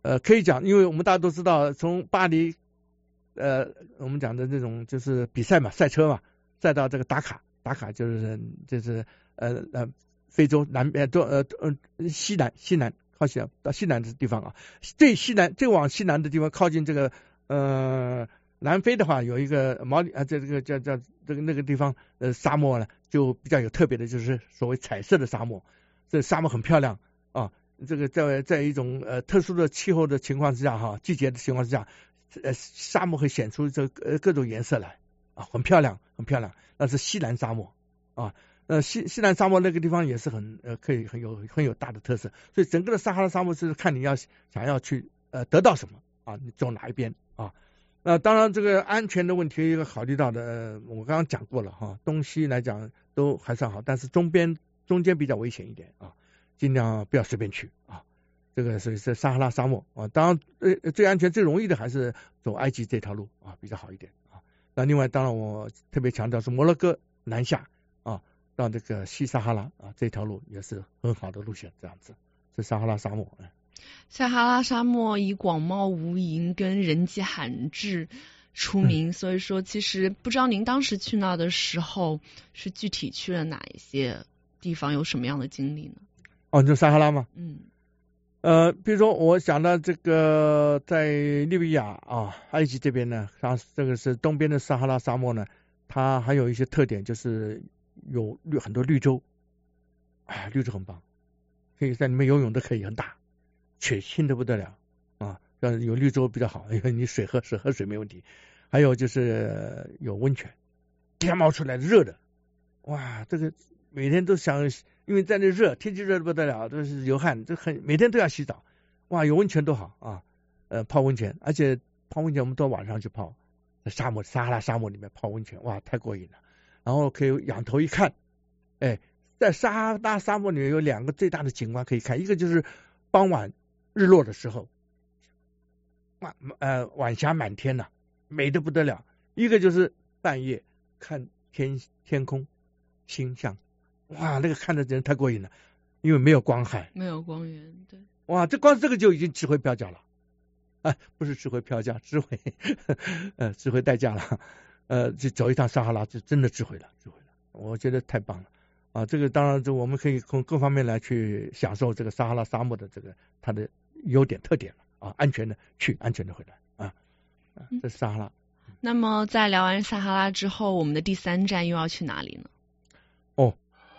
呃，可以讲，因为我们大家都知道，从巴黎，呃，我们讲的这种就是比赛嘛，赛车嘛，再到这个达卡，达卡就是就是呃呃非洲南边都呃呃西南西南靠西南到西南的地方啊，最西南最往西南的地方靠近这个呃南非的话，有一个毛里啊这这个叫叫这个那个地方呃沙漠呢，就比较有特别的，就是所谓彩色的沙漠，这沙漠很漂亮啊。这个在在一种呃特殊的气候的情况之下哈，季节的情况之下，呃沙漠会显出这呃各种颜色来啊，很漂亮很漂亮。那是西南沙漠啊，呃西西南沙漠那个地方也是很呃可以很有很有大的特色。所以整个的撒哈拉沙漠是看你要想要去呃得到什么啊，你走哪一边啊。那当然这个安全的问题一个考虑到的，呃、我刚刚讲过了哈，东西来讲都还算好，但是中边中间比较危险一点啊。尽量不要随便去啊，这个是是撒哈拉沙漠啊，当然最最安全最容易的还是走埃及这条路啊，比较好一点啊。那另外当然我特别强调是摩洛哥南下啊，到这个西撒哈拉啊这条路也是很好的路线，这样子是撒哈拉沙漠。哎， 撒哈拉沙漠以广袤无垠跟人迹罕至出名，嗯、所以说其实不知道您当时去那的时候是具体去了哪一些地方，有什么样的经历呢？ 哦，就撒哈拉吗？ 嗯， 呃，比如说我想到这个在利比亚啊、埃及这边呢，它这个是东边的撒哈拉沙漠呢，它还有一些特点，就是有绿很多绿洲，哎，绿洲很棒，可以在里面游泳都可以，很大，水清的不得了啊，要有绿洲比较好，因为你水喝水喝水没问题。还有就是有温泉，天冒出来热的，哇，这个每天都想。因为在那热，天气热的不得了，都是流汗，这很每天都要洗澡，哇，有温泉多好啊！呃，泡温泉，而且泡温泉我们到晚上去泡，在沙漠撒哈拉沙漠里面泡温泉，哇，太过瘾了。然后可以仰头一看，哎，在撒哈拉沙漠里面有两个最大的景观可以看，一个就是傍晚日落的时候，晚呃晚霞满天呐、啊，美得不得了；一个就是半夜看天天空星象。哇，那个看的人太过瘾了，因为没有光害， 没有光源，对。 哇，这光这个就已经值回票价了，啊，不是值回票价，值回呃值回代价了，呃，去走一趟撒哈拉就真的值回了，值回了，我觉得太棒了啊！这个当然，这我们可以从各方面来去享受这个撒哈拉沙漠的这个它的优点特点了啊，安全的去，安全的回来啊，啊，这是撒哈拉。 那么在聊完撒哈拉之后，我们的第三站又要去哪里呢？ 哦。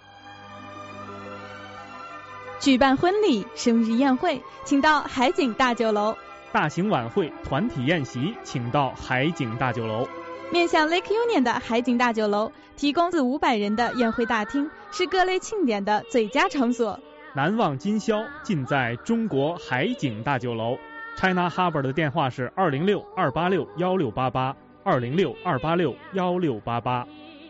举办婚礼、生日宴会，请到海景大酒楼； 大型晚会、团体宴席，请到海景大酒楼。 面向 Lake Union 的海景大酒楼，提供四五百人的宴会大厅，是各类庆典的最佳场所。 难忘今宵，尽在中国海景大酒楼。China Harbour 的电话是二零六二八六幺六八八，二零六二八六幺六八八。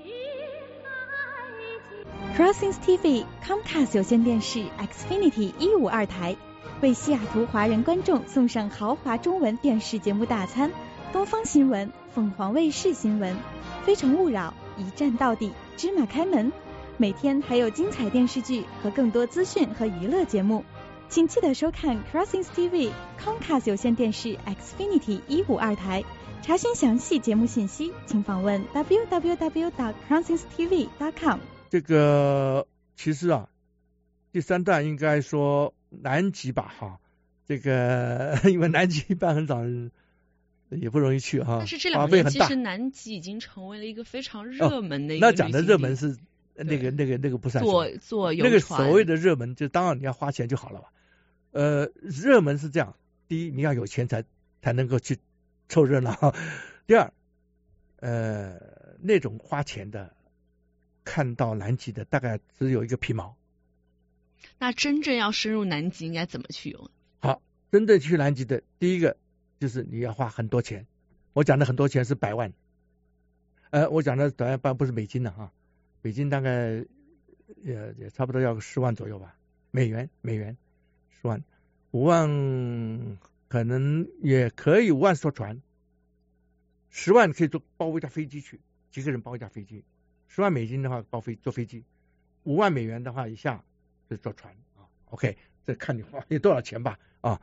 Crossings T V Comcast 有线电视 Xfinity 一五二台为西雅图华人观众送上豪华中文电视节目大餐，东方新闻、凤凰卫视新闻、非诚勿扰、一站到底、芝麻开门，每天还有精彩电视剧和更多资讯和娱乐节目，请记得收看 Crossings T V Comcast 有线电视 Xfinity 一五二台。查询详细节目信息，请访问 w w w dot crossings t v dot com。 这个其实啊，第三站应该说南极吧哈，这个因为南极一般很少人也不容易去哈， 但是这两年其实南极已经成为了一个非常热门的一个、 哦、那讲的热门是那个那个那个不算坐坐游船，那个所谓的热门就当然你要花钱就好了吧。呃，热门是这样，第一你要有钱才才能够去凑热闹，第二呃那种花钱的。看到南极的大概只有一个皮毛。 那真正要深入南极应该怎么去游？ 好，真正去南极的第一个就是你要花很多钱，我讲的很多钱是百万，呃，我讲的百万不是美金的哈，美金大概也也差不多要十万左右吧，美元美元十万，五万可能也可以，五万坐船，十万可以坐包一架飞机去，几个人包一架飞机。十万美金的话包飞坐飞机，五万美元的话以下是坐船啊。OK， 这看你花有多少钱吧啊。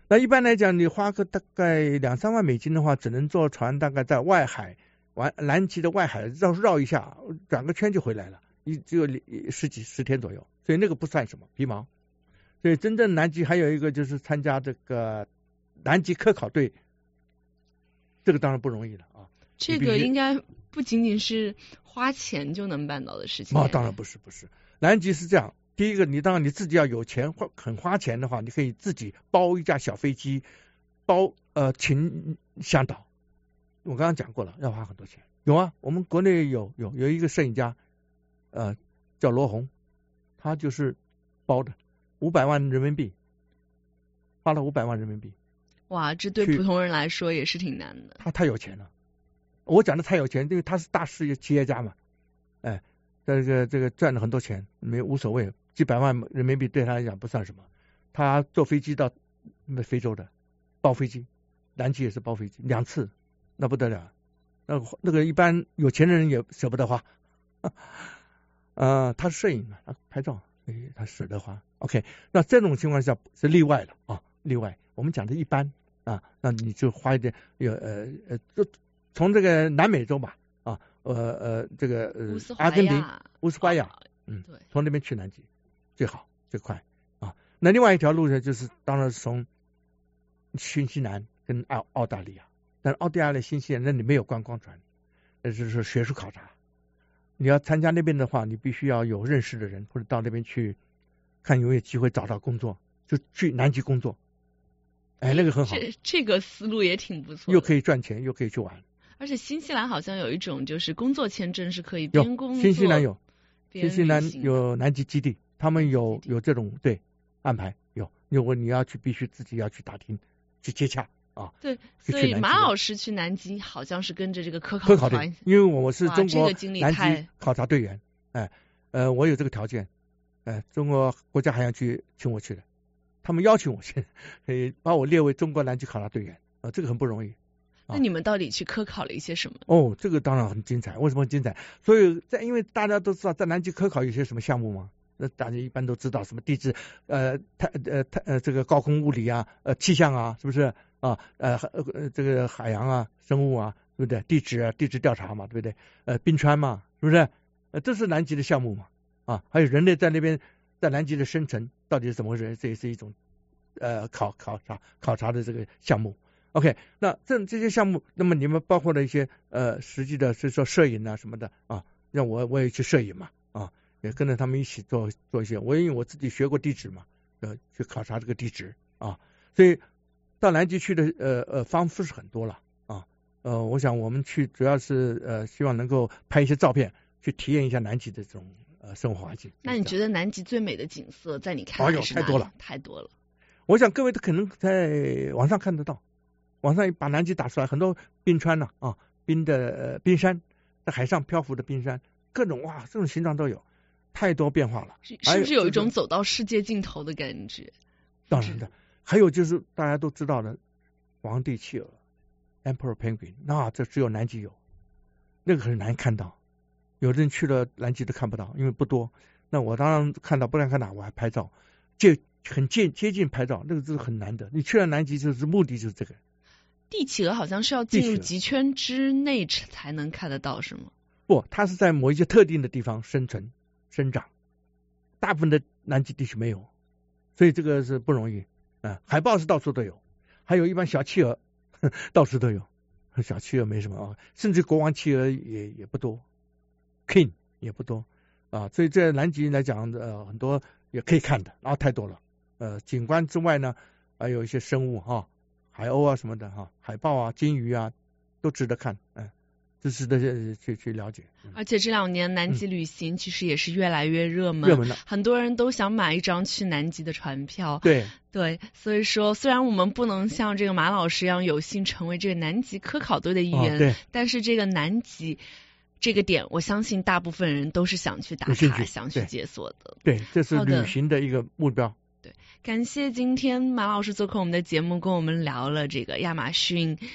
那一般来讲，你花个大概两三万美金的话，只能坐船大概在外海玩南极的外海绕绕一下，转个圈就回来了，一只有十几十天左右，所以那个不算什么皮毛。所以真正南极还有一个就是参加这个南极科考队，这个当然不容易了啊。 这个应该不仅仅是花钱就能办到的事情。 哦，当然不是不是，南极是这样。第一个，你当然你自己要有钱，花很花钱的话，你可以自己包一架小飞机，包呃请向导。我刚刚讲过了，要花很多钱。有啊，我们国内有有有一个摄影家，呃叫罗红，他就是包的五百万人民币，花了五百万人民币。 哇，这对普通人来说也是挺难的。 他太有钱了，我讲的太有钱，因为他是大事业企业家嘛，哎，这个这个赚了很多钱，没无所谓。几百万人民币对他来讲不算什么，他坐飞机到非洲的，包飞机，南极也是包飞机两次，那不得了，那那个一般有钱的人也舍不得花，呃，他是摄影嘛，他拍照，所以他舍得花。OK， 那这种情况下是例外了啊，例外。我们讲的一般啊，那你就花一点，有呃呃，就从这个南美洲吧，啊，呃呃，这个呃阿根廷、乌斯怀亚，嗯，对，从那边去南极。最好最快啊！那另外一条路呢，就是当然是从新西兰跟澳澳大利亚，但是澳大利亚、新西兰那里没有观光船，那就是学术考察。你要参加那边的话，你必须要有认识的人，或者到那边去看有没有机会找到工作，就去南极工作。哎，那个很好， 这这个思路也挺不错， 又可以赚钱，又可以去玩。 而且新西兰好像有一种就是工作签证是可以边工作， 新西兰有，新西兰有南极基地。他们有有这种对安排，有如果你要去，必须自己要去打听去接洽啊。 对，所以马老师去南极好像是跟着这个科考科考队，因为我是中国南极考察队员，哎呃我有这个条件，哎中国国家海洋局请我去的，他们邀请我去，可以把我列为中国南极考察队员啊，这个很不容易。 那你们到底去科考了一些什么？ 哦，这个当然很精彩，为什么很精彩？所以在因为大家都知道在南极科考有些什么项目吗？那大家一般都知道什么地质呃太呃太呃这个高空物理啊呃气象啊是不是啊呃呃这个海洋啊生物啊对不对？地质啊地质调查嘛对不对？呃冰川嘛是不是？呃这是南极的项目嘛啊还有人类在那边在南极的生存到底是怎么回事？这也是一种呃考考察考察的这个项目。OK， 那这这些项目，那么你们包括了一些呃实际的是说摄影啊什么的啊，让我我也去摄影嘛啊。也跟着他们一起做做一些，我因为我自己学过地质嘛，呃，去考察这个地质啊，所以到南极去的呃呃方式是很多了啊，呃，我想我们去主要是呃希望能够拍一些照片，去体验一下南极的这种呃生活环境。 那你觉得南极最美的景色在你看来是哪里？ 太多了， 太多了。 我想各位都可能在网上看得到，网上把南极打出来，很多冰川呐 啊, 啊，冰的、呃、冰山，在海上漂浮的冰山，各种哇，这种形状都有。太多变化了， 是不是有一种走到世界尽头的感觉？ 当然的，还有就是大家都知道的皇帝企鹅 Emperor Penguin， 那这只有南极有，那个很难看到，有的人去了南极都看不到，因为不多。那我当然看到，不然看哪我还拍照，接很接接近拍照，那个是很难的。你去了南极就是目的就是这个。 帝企鹅好像是要进入极圈之内才能看得到，是吗？ 不，它是在某一些特定的地方生存。生长，大部分的南极地区没有，所以这个是不容易啊。海豹是到处都有，还有一般小企鹅到处都有，小企鹅没什么啊，甚至国王企鹅也也不多 ，king 也不多啊。所以在南极来讲，呃，很多也可以看的，然后太多了。呃，景观之外呢，还有一些生物哈、啊，海鸥啊什么的哈、啊，海豹啊、金鱼啊，都值得看，嗯、呃。这是的去去了解， 而且这两年南极旅行其实也是越来越热门， 热门了， 很多人都想买一张去南极的船票。 对对，所以说虽然我们不能像这个马老师一样有幸成为这个南极科考队的一员， 哦、对， 但是这个南极这个点，我相信大部分人都是想去打卡、想去解锁的。 对，这是旅行的一个目标。 对，感谢今天马老师做客我们的节目，跟我们聊了这个亚马逊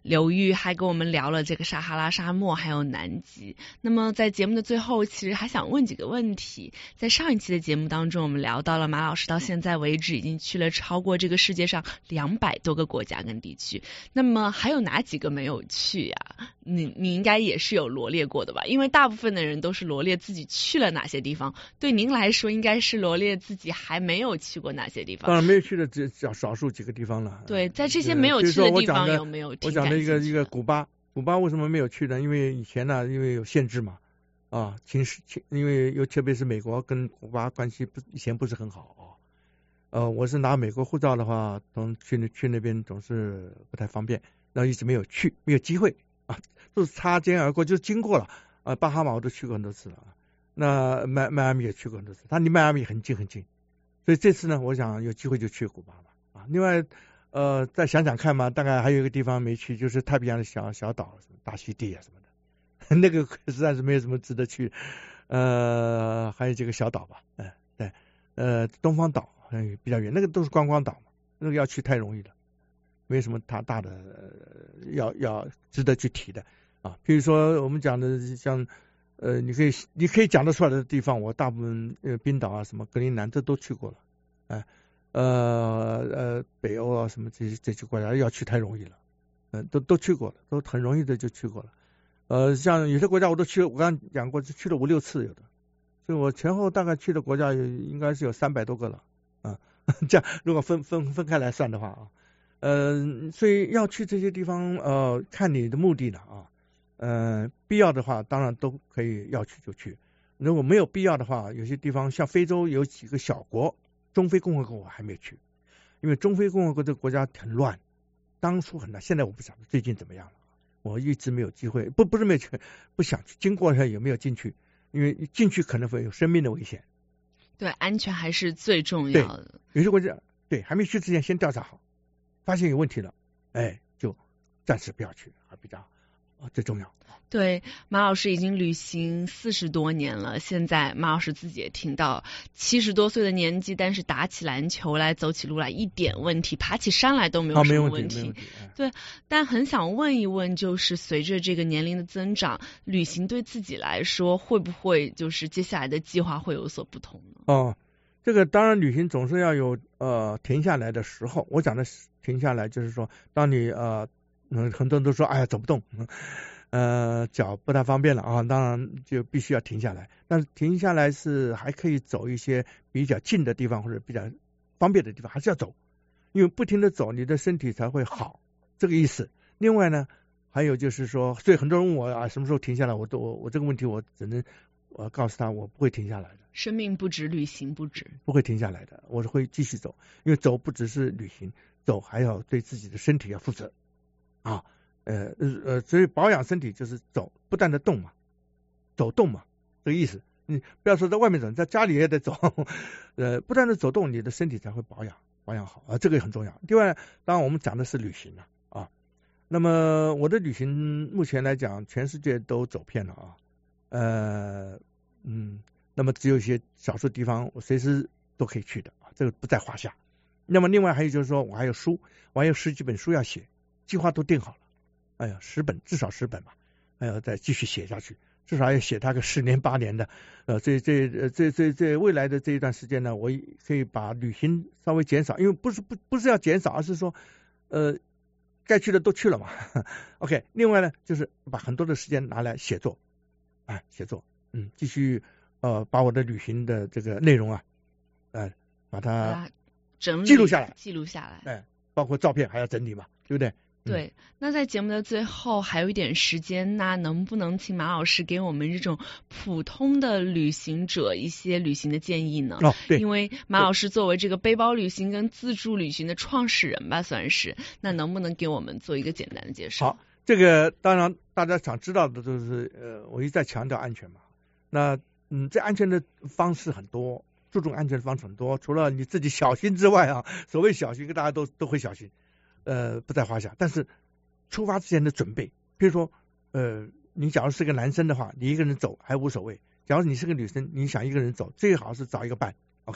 刘玉还跟我们聊了这个撒哈拉沙漠还有南极。那么在节目的最后，其实还想问几个问题。在上一期的节目当中，我们聊到了马老师到现在为止已经去了超过这个世界上两百多个国家跟地区，那么还有哪几个没有去呀？你你应该也是有罗列过的吧？因为大部分的人都是罗列自己去了哪些地方，对您来说应该是罗列自己还没有去过哪些地方。 当然没有去的只少少数几个地方了。 对，在这些没有去的地方有没有挺感兴趣的？ 我讲的一个一个古巴，古巴为什么没有去呢？因为以前呢，因为有限制嘛，啊，情势，因为又特别是美国跟古巴关系不以前不是很好啊。呃，我是拿美国护照的话，总去那去那边总是不太方便，然后一直没有去，没有机会啊，都是擦肩而过，就经过了啊。巴哈马我都去过很多次了，那迈迈阿密也去过很多次，它离迈阿密很近很近，所以这次呢，我想有机会就去古巴吧啊。另外。呃，再想想看嘛，大概还有一个地方没去，就是太平洋的小小岛，什么大溪地啊什么的，那个实在是没有什么值得去。呃，还有几个小岛吧，哎、呃，对，呃，东方岛哎比较远，那个都是观光岛嘛，那个要去太容易了，没什么大大的、呃、要要值得去提的啊。比如说我们讲的像呃，你可以你可以讲得出来的地方，我大部分呃冰岛啊什么格陵兰这都去过了，哎、呃。呃呃，北欧啊什么这些这些国家要去太容易了，嗯、呃，都都去过了，都很容易的就去过了。呃，像有些国家我都去，我刚刚讲过，去了五六次有的，所以我前后大概去的国家应该是有三百多个了啊。这样如果分分分开来算的话啊，呃，所以要去这些地方，呃，看你的目的了啊。呃，必要的话当然都可以要去就去，如果没有必要的话，有些地方像非洲有几个小国。中非共和国我还没去，因为中非共和国这个国家很乱，当初很乱，现在我不晓得最近怎么样了，我一直没有机会，不不是没去，不想去，经过一下有没有进去，因为进去可能会有生命的危险。 对，安全还是最重要的。 有些国家对还没去之前先调查好，发现有问题了，哎，就暂时不要去，还比较啊最重要。 对，马老师已经旅行四十多年了，现在马老师自己也听到七十多岁的年纪，但是打起篮球来、走起路来一点问题，爬起山来都没有什么问题。 啊、没问题对，但很想问一问，就是随着这个年龄的增长，旅行对自己来说会不会就是接下来的计划会有所不同呢？ 哦，这个当然旅行总是要有呃停下来的时候。我讲的停下来就是说，当你呃嗯很多人都说哎呀走不动。嗯呃，脚不太方便了啊，当然就必须要停下来。但是停下来是还可以走一些比较近的地方或者比较方便的地方，还是要走，因为不停的走，你的身体才会好，这个意思。另外呢，还有就是说，所以很多人问我啊，什么时候停下来？我都我我这个问题我只能我告诉他，我不会停下来的。 生命不止，旅行不止， 不会停下来的，我会继续走，因为走不只是旅行，走还要对自己的身体要负责啊。呃呃，所以保养身体就是走，不断的动嘛，走动嘛，这个意思。你不要说在外面走，在家里也得走，呃，不断的走动，你的身体才会保养，保养好啊，这个也很重要。另外，当然我们讲的是旅行了啊。那么我的旅行目前来讲，全世界都走遍了啊，呃嗯，那么只有一些少数地方我随时都可以去的啊，这个不在话下。那么另外还有就是说我还有书，我还有十几本书要写，计划都定好了。哎呀，十本至少十本吧，还要再继续写下去，至少要写它个十年八年的。呃，这这呃这这这未来的这一段时间呢，我可以把旅行稍微减少，因为不是不不是要减少，而是说呃该去的都去了嘛。OK， 另外呢，就是把很多的时间拿来写作，哎，写作，嗯，继续呃把我的旅行的这个内容啊，呃把它整理记录下来， 记录下来， 哎，包括照片还要整理嘛，对不对？ 对，那在节目的最后还有一点时间，那能不能请马老师给我们这种普通的旅行者一些旅行的建议呢？ 哦，对， 因为马老师作为这个背包旅行跟自助旅行的创始人吧，算是，那能不能给我们做一个简单的介绍？ 好，这个当然大家想知道的都是，呃，我一再强调安全嘛。那嗯，这安全的方式很多，注重安全的方式很多，除了你自己小心之外啊，所谓小心，大家都都会小心。呃，不在话下，但是出发之前的准备，比如说，呃，你假如是个男生的话，你一个人走还无所谓；假如你是个女生，你想一个人走，最好是找一个伴 ，OK，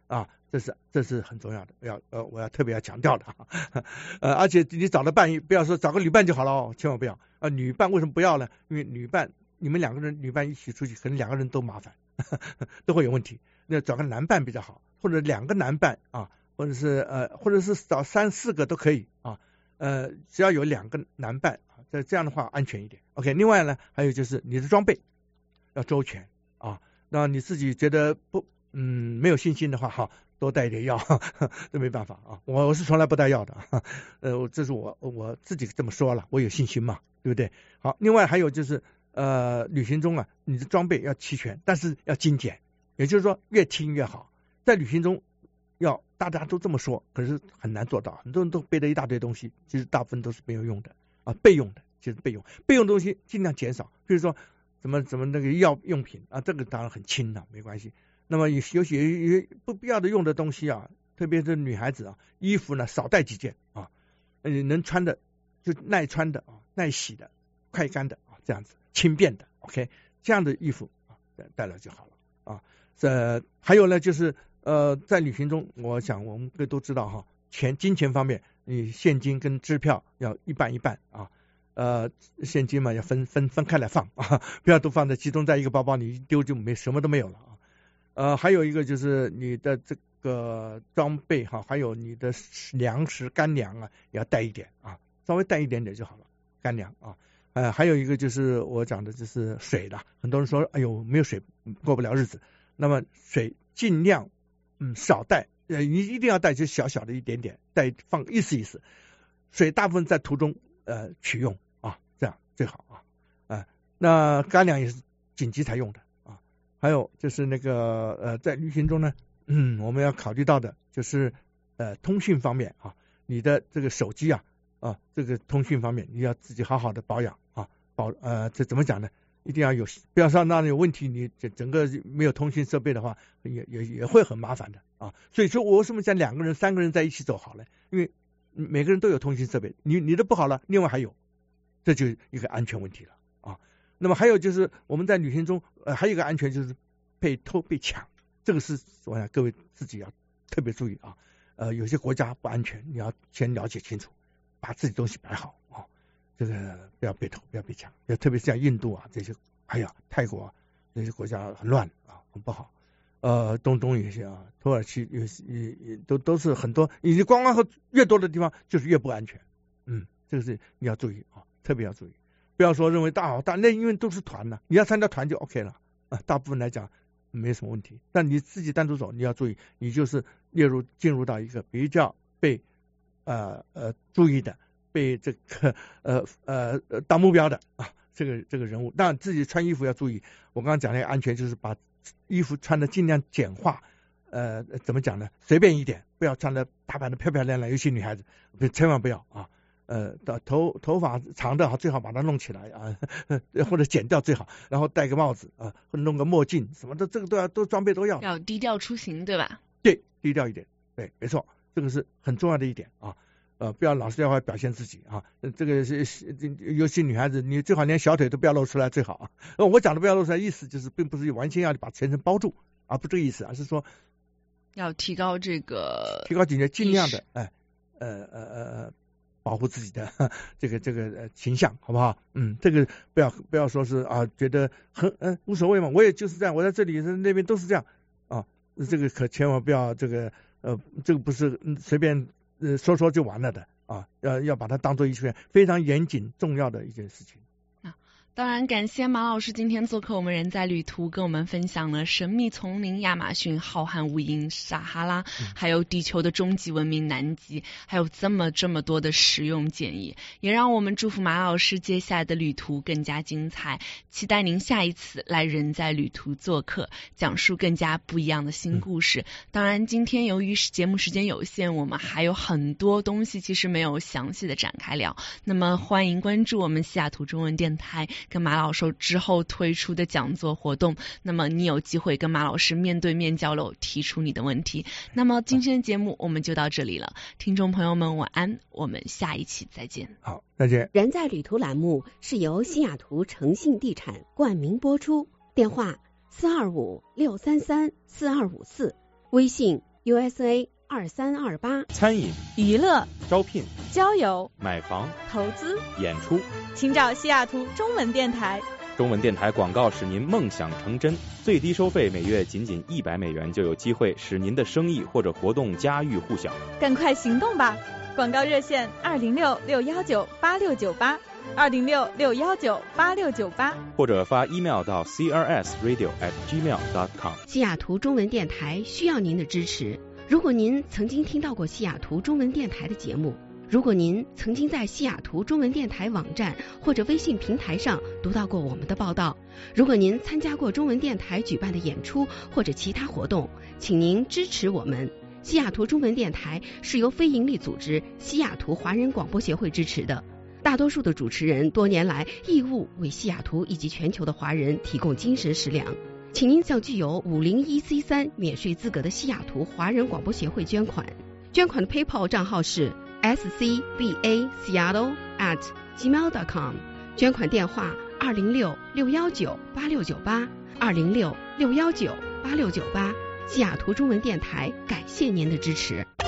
啊，这是这是很重要的，要呃我要特别要强调的啊。呃，而且你找了伴，不要说找个女伴就好了哦，千万不要啊。女伴为什么不要呢？因为女伴你们两个人女伴一起出去，可能两个人都麻烦，呵呵都会有问题。那找个男伴比较好，或者两个男伴啊，或者是呃或者是找三四个都可以啊。呃，只要有两个男伴啊，这这样的话安全一点。OK， 另外呢，还有就是你的装备要周全啊。那你自己觉得不嗯没有信心的话，哈，多带一点药，这没办法啊。我我是从来不带药的，呃，这是我我自己这么说了，我有信心嘛，对不对？好，另外还有就是呃，旅行中啊，你的装备要齐全，但是要精简，也就是说越轻越好。在旅行中要大家都这么说，可是很难做到，很多人都背了一大堆东西，其实大部分都是没有用的啊，备用的，其实备用备用东西尽量减少，比如说怎么怎么那个药用品啊，这个当然很轻了，没关系。那么有有些有不必要的用的东西啊，特别是女孩子啊，衣服呢少带几件啊，你能穿的就耐穿的啊，耐洗的，快干的啊，这样子轻便的 ，OK， 这样的衣服啊带了就好了啊。这还有呢，就是呃，在旅行中，我想我们都知道哈，钱金钱方面，你现金跟支票要一半一半啊。呃，现金嘛要分分分开来放啊，不要都放在集中在一个包包，你一丢就没什么都没有了啊。呃，还有一个就是你的这个装备哈，还有你的粮食干粮啊，也要带一点啊，稍微带一点点就好了，干粮啊。呃，还有一个就是我讲的就是水了，很多人说哎呦没有水过不了日子，那么水尽量嗯少带，呃你一定要带就小小的一点点，带放意思意思，水大部分在途中呃取用。这样最好啊，啊，那干粮也是紧急才用的啊。还有就是那个呃，在旅行中呢，嗯，我们要考虑到的就是呃通讯方面啊，你的这个手机啊啊，这个通讯方面你要自己好好的保养啊，保呃这怎么讲呢？一定要有，不要让那有问题，你整整个没有通讯设备的话，也也也会很麻烦的啊。所以说我为什么讲两个人、三个人在一起走好了？因为每个人都有通讯设备，你你的不好了，另外还有。这就一个安全问题了啊。那么还有就是我们在旅行中，呃，还有一个安全就是被偷被抢，这个是我想各位自己要特别注意啊。呃，有些国家不安全，你要先了解清楚，把自己东西摆好啊。这个不要被偷，不要被抢，特别是像印度啊这些，哎呀，泰国啊这些国家很乱啊，很不好。呃，中东有些啊，土耳其有些也都都是很多，你观光客越多的地方就是越不安全。嗯，这个是你要注意啊。特别要注意，不要说认为大好大，那因为都是团呢，你要参加团就 OK 了啊，大部分来讲没什么问题。但你自己单独走，你要注意，你就是列入进入到一个比较被呃呃注意的，被这个呃呃当目标的啊，这个这个人物。当然自己穿衣服要注意，我刚刚讲那个安全，就是把衣服穿的尽量简化，呃怎么讲呢？随便一点，不要穿的打扮的漂漂亮亮，尤其女孩子，千万不要啊。呃，头头发长的最好把它弄起来啊，或者剪掉最好，然后戴个帽子啊，或者弄个墨镜什么的，这个都要都装备都要。 要低调出行，对吧？ 对，低调一点，对，没错，这个是很重要的一点啊。呃，不要老是要表现自己啊，这个是尤其女孩子，你最好连小腿都不要露出来最好啊。呃，我讲的不要露出来，意思就是并不是完全要把全身包住，而不这个意思，而是说要提高这个提高警觉，尽量的哎呃呃呃。保护自己的这个这个呃形象，好不好？嗯，这个不要不要说是啊，觉得很嗯、呃、无所谓嘛，我也就是这样，我在这里那边都是这样啊，这个可千万不要这个呃，这个不是随便呃说说就完了的啊，要要把它当做一件非常严谨重要的一件事情。 当然，感谢马老师今天做客我们人在旅途，跟我们分享了神秘丛林亚马逊、浩瀚无垠撒哈拉，嗯、还有地球的终极文明南极，还有这么这么多的实用建议，也让我们祝福马老师接下来的旅途更加精彩。期待您下一次来人在旅途做客，讲述更加不一样的新故事。嗯、当然，今天由于节目时间有限，我们还有很多东西其实没有详细的展开聊。那么，欢迎关注我们西雅图中文电台。跟马老师之后推出的讲座活动，那么你有机会跟马老师面对面交流，提出你的问题。那么今天的节目我们就到这里了，听众朋友们晚安，我们下一期再见。 好，再见。 人在旅途栏目是由西雅图诚信地产冠名播出，电话四二五六三三四二五四，微信 U S A 二三二八。 餐饮、 娱乐、 招聘、 交友、 买房、 投资、 演出， 请找西雅图中文电台。 中文电台广告使您梦想成真，最低收费每月仅仅一百美元，就有机会使您的生意或者活动家喻户晓。 赶快行动吧！广告热线二零六六幺九八六九八，二零六六幺九八六九八， 或者发 email 到 c r s radio at gmail dot com。 西雅图中文电台需要您的支持。如果您曾经听到过西雅图中文电台的节目，如果您曾经在西雅图中文电台网站或者微信平台上读到过我们的报道，如果您参加过中文电台举办的演出或者其他活动，请您支持我们。西雅图中文电台是由非营利组织西雅图华人广播协会支持的，大多数的主持人多年来义务为西雅图以及全球的华人提供精神食粮。请您向具有五零一 C 三免税资格的西雅图华人广播协会捐款，捐款的 PayPal 账号是S C B A Seattle at gmail dot com， 捐款电话二零六六幺九八六九八，二零六六幺九八六九八。西雅图中文电台感谢您的支持。